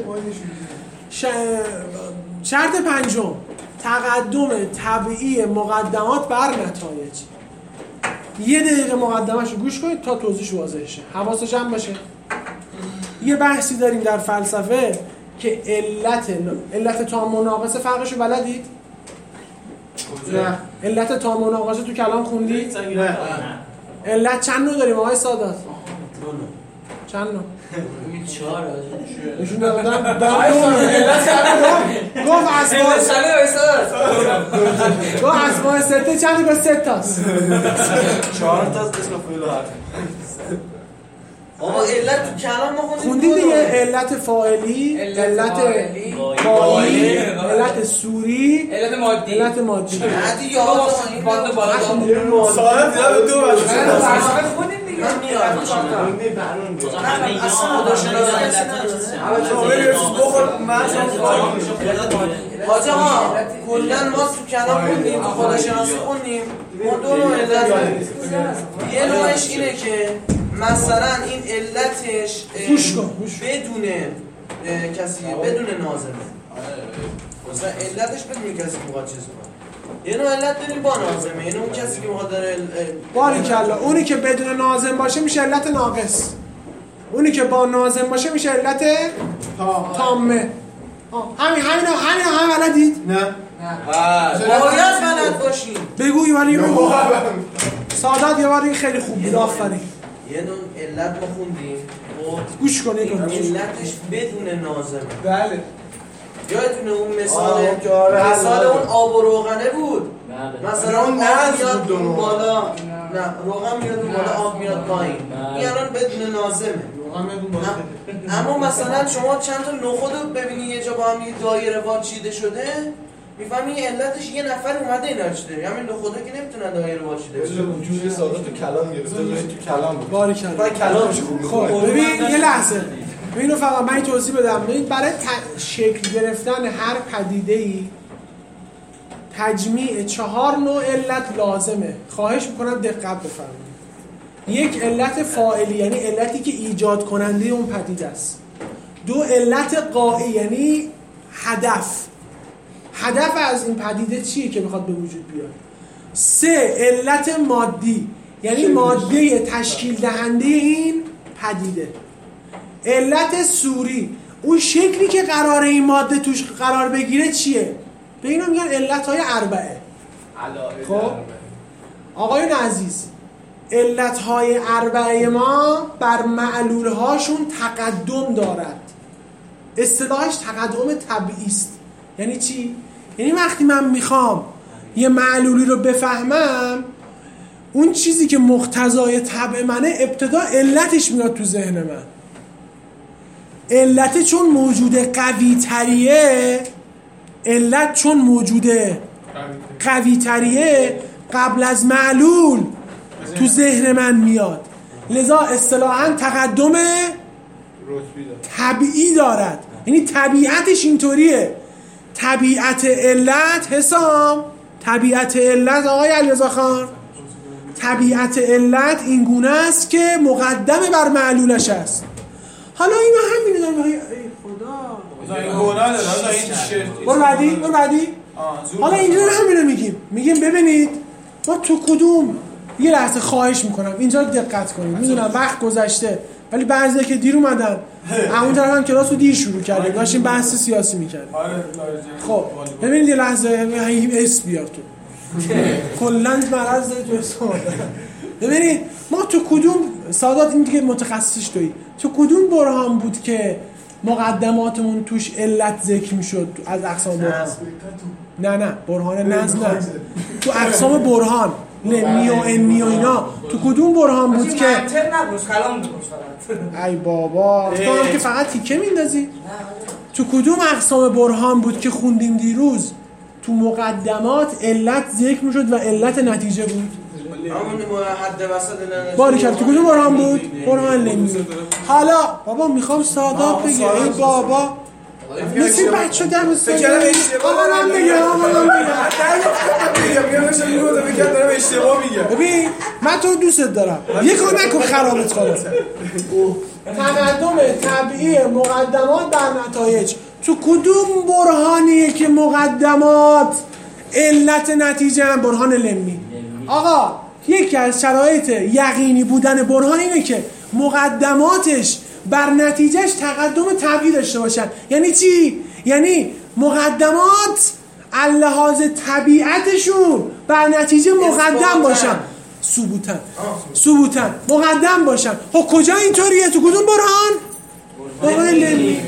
شرط پنجم تقدم طبیعی مقدمات بر نتایج. یه دقیقه مقدمه‌شو گوش کنید تا توضیحش واضح شه. حواس جمع باشه. یه بحثی داریم در فلسفه که علت علت تام و ناقص فرقشو بلدید؟ نه. علت تام و ناقص تو کلام خوندید؟ نه. علت چند نوع داریم آقای سادات؟ چند نوع؟ چهار نشون دادم گفت اسماء گفت اسماء سته چند گفت سه تاست چهار تا اسم فعل و حرف. آقا علت تو کلام ما خوندید دیگه. علت فاعلی، علت فاعلی، علت سوری، علت مادی، علت مادی. عادی یاد باند بالا سوالات زیاد دو بچه. فلسفه خوندیم دیگه. اصلا خداشناسی حاجی ها کلن ما تو کلام خوندیم تو خداشناسی خوندیم ما دو نوع علت داریم. یه نوعش اینه که مثلا این علتش بدون کسی بدون ناظمه. مثلا علتش بدون کسی میخواد چیز کنه. یه نوع علت داریم با ناظمه. یه نوع کسی که میخواد داره باریکلا. اونی که بدون ناظم باشه میشه علت ناقص. اونی که با ناظم باشه میشه علت تامه. همین همین همین هم بلدید؟ نه. باید بلد باشیم. بگوی ولی بگو. سادات یه بار خیلی خوب بود، آفرین. یه دون علت ما خوندیم گوش کن این علتش بدون ناظمه. بله یادتونه اون مثال مثال اون آب و روغنه بود. مثلا آب میاد اون بالا، نه روغن میاد اون بالا، آب میاد پایین. این الان بدون ناظمه. اما مثلا شما چند تا نخود رو ببینی یه جا با هم یه دایره وار چیده شده، میفهمی علتش یه نفر اومده اینا چیده. همین نخودا که نمیتونن دایره وار چیده بشه. وجود ساده تو کلام گرفته تو کلام بود. باری کلا. برای کلامش خوب. خب ببین یه لحظه. اینو فقط من توضیح بدم. ببین برای ت... شکل گرفتن هر پدیده‌ای تجمیع چهار نوع علت لازمه. خواهش میکنم دقت بفرمایید. یک علت فاعلی یعنی علتی که ایجاد کننده اون پدیده است. دو علت قائی یعنی هدف. هدف از این پدیده چیه که میخواد به وجود بیاد. سه علت مادی یعنی ماده تشکیل دهنده این پدیده. علت صوری اون شکلی که قراره این ماده توش قرار بگیره چیه؟ به اینا میگن علت‌های اربعه. خب آقایون عزیز علت‌های اربعه ما بر معلول‌هاشون تقدم دارد. اصطلاحش تقدم طبیعی است. یعنی چی؟ یعنی وقتی من میخوام یه معلولی رو بفهمم اون چیزی که مقتضای طبع منه ابتدا علتش میاد تو ذهن من. علت چون موجود قوی تریه علت چون موجوده قوی تریه قبل از معلول تو ذهن من میاد. لذا اصطلاحاً تقدم طبیعی دارد. یعنی طبیعتش اینطوریه. طبیعت علت حسام طبیعت علت آقای علیرضا خان طبیعت علت این گونه است که مقدم بر معلولش است. حالا اینو همینه داریم. ای خدا این گناه داره. حالا این شرط برو بعدی برو بعدی حالا اینجا همینو میگیم. میگیم ببینید ما تو کدوم یه لحظه خواهش میکنم اینجا دقت کنید. میدونم وقت گذشته ولی بعضیا که دیر اومدن اون طرف هم کلاس رو دیر شروع کردیم داشتیم بحث سیاسی میکردیم. خب ببینید یه لحظه این اس بیار تو کلاً مرض داره تو اسم. ببینید ما تو کدوم سادات این دیگه متخصصش تویی تو کدوم برهان بود که مقدماتمون توش علت ذکر میشد از اقسام برهان؟ نه نه برهان نظم نه تو اقسام برهان لمی و امی و اینا تو کدوم برهان بود که منطق نبود کلام بود فقط. ای بابا تو هم که فقط تیکه میندازی. تو کدوم اقسام برهان بود که خوندیم دیروز تو مقدمات علت ذکر میشد و علت نتیجه بود؟ همون حد وسط باری کرد تو کدوم برهان بود؟ برهان لمی. حالا بابا میخوام سادات بگه ای بابا مثل بچه دم سایی آقا من بگم آقا من بگم ببین من تو دوست دارم یه کار نکن خرابت کنم. تقدم طبیعی مقدمات بر نتایج تو کدوم برهانیه که مقدمات علت نتیجه هم؟ برهان لمی. آقا یکی از شرایط یقینی بودن برهان اینه که مقدماتش بر نتیجهش تقدم طبیعی داشته باشن. یعنی چی؟ یعنی مقدمات اللحاظ طبیعتشون بر نتیجه مقدم باشن. ثبوتن ثبوتن مقدم باشن. خب کجا اینطوریه؟ تو کدوم برهان؟ برهان لمی.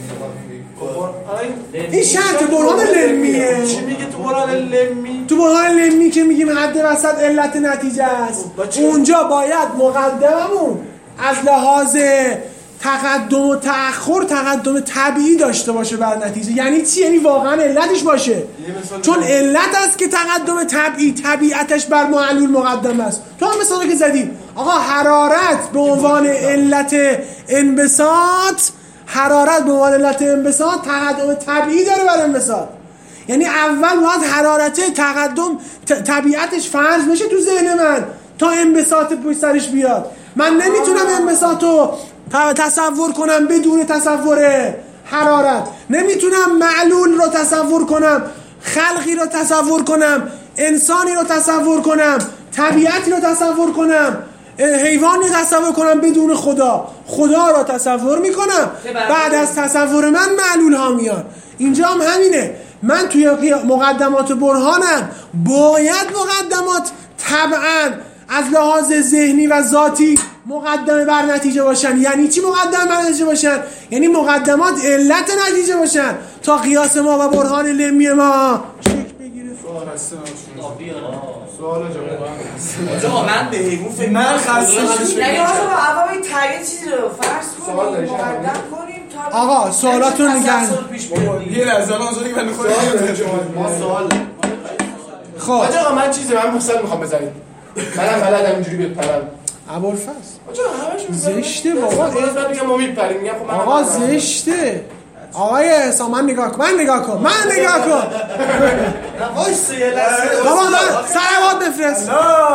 این شرط برهان لمیه. چی میگه تو برهان لمی؟ تو برهان لمی که میگیم حد وسط علت نتیجه است اونجا باید مقدممون از لحاظ تقدم و تأخر تقدم طبیعی داشته باشه بر نتیجه. یعنی چی؟ یعنی واقعا علتش باشه. چون علت است که تقدم طبیعی طبیعتش بر معلول مقدم است. تو هم مثلا که زدیم آقا حرارت به عنوان علت انبساط حرارت به عنوان علت انبساط تقدم طبیعی داره بر انبساط. یعنی اول باید حرارت تقدم طبیعتش فرض بشه تو ذهن من تا انبساط پشت سرش بیاد. من نمیتونم انبساط رو تصور کنم بدون تصور حرارت. نمیتونم معلول رو تصور کنم، خلقی رو تصور کنم، انسانی رو تصور کنم، طبیعتی رو تصور کنم، حیوانی رو تصور کنم بدون خدا. خدا رو تصور میکنم بعد از تصور من معلول ها میان. اینجا هم همینه. من توی مقدمات برهانم باید مقدمات طبعا از لحاظ ذهنی و ذاتی مقدمه بر نتیجه باشن. یعنی چی مقدمه بر نتیجه باشن؟ یعنی مقدمات علت نتیجه باشن تا قیاس ما و برهان لمی ما شکل بگیره. سوال هست سوال جواب آقا من به حیوان فکر من خسته یعنی آقا اول این تایید چیزی رو فرض کنیم مقدم کنیم تا آقا سوالاتون نگه یه لحظه الان آزادی من می‌خوام ما سوال خب آقا من چیزی من مفصل میخوام بزنید منم بلدم اینجوری بپرم ابوالفضل آقا همش زشته بابا. من میگم ما میپریم میگم خب من آقا زشته. آقای احسان من نگاه کن من نگاه کن من نگاه کن وایس یه لحظه بابا من سلوات بفرست.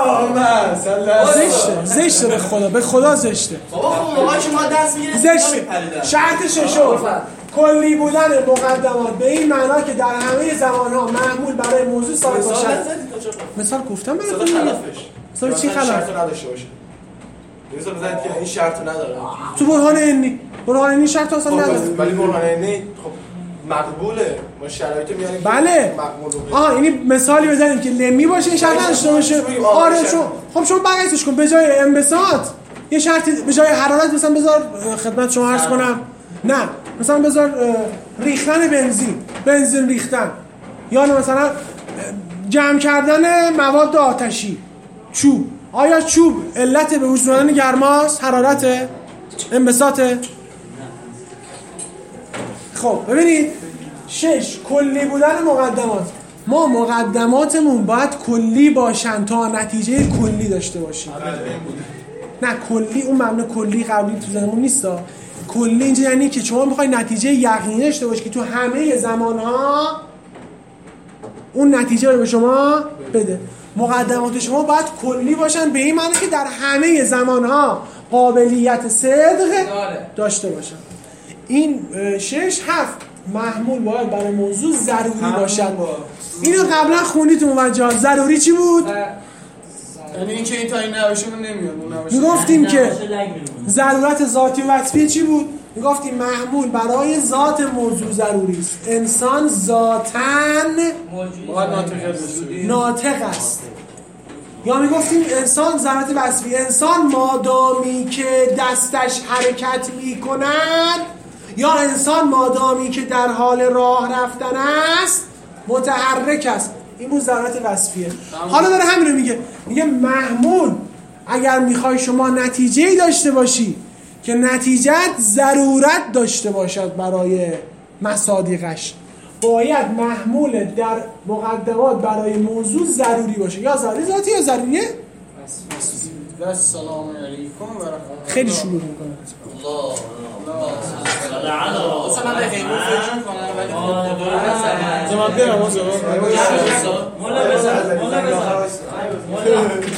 زشته زشته به خدا به خدا زشته. بابا خب موقعی که ما دست میگیریم زشته. شرط ششم کلی بودن مقدمات به این معنا که در همه زمانها محمول برای موضوع ثابت باشد. مثال گفتم براتون. مثال چی خلاف؟ شرط نداشته باشه. مثال بزنید که این شرط نداره. تو برهان انی برهان انی شرط اصلا نداره. ولی برهان انی خب مقبوله. ما شرایط میاریم بله. آها یعنی مثالی بزنیم که لمی باشه این شرط نداشته باشه. آره شو خب شما برعکسش کن. به جای انبساط یه شرطی به جای حرارت مثلا بذار خدمت شما عرض کنم. نه مثلا بذار ریختن بنزین بنزین ریختن یا مثلا جمع کردن مواد آتشی چوب. آیا چوب علت به وجود اومدن گرماست؟ حرارته؟ انبساطه؟ خب ببینید شش کلی بودن مقدمات. ما مقدماتمون باید کلی باشن تا نتیجه کلی داشته باشیم. نه کلی اون معنی کلی قبلی تو ذهنمون نیستا. کلی اینجا یعنی که شما میخوای نتیجه یقینی داشته باشی که تو همه زمانها اون نتیجه رو به شما بده. مقدمات شما باید کلی باشن به این معنی که در همه زمانها قابلیت صدق داشته باشن. این شش هفت محمول باید برای موضوع ضروری باشد. اینو قبلا خوندید موجه ضروری چی بود؟ یعنی اینکه این تا این نباشه اون نمیاد اون نباشه. میگفتیم که ضرورت ذاتی و وصفی چی بود؟ میگفتیم محمول برای ذات موضوع ضروری است. انسان ذاتاً ناطق است. یا میگفتیم انسان ضرورت وصفی انسان مادامی که دستش حرکت میکند یا انسان مادامی که در حال راه رفتن است متحرک است. این بود ضرورت وصفیه. حالا داره همین رو میگه میگه محمول اگر میخوای شما نتیجه‌ای داشته باشی که نتیجت ضرورت داشته باشد برای مصادیقش باید محمول در مقدمات برای موضوع ضروری باشه. یا ضروری ذاتی یا ضروریه. السلام علیکم و رحمت الله. خیلی شروع میکنه. الله الله. اصلا من به حیوان فکر میکنم ولی خب زمان برم آزاد. مولا بزن مولا بزن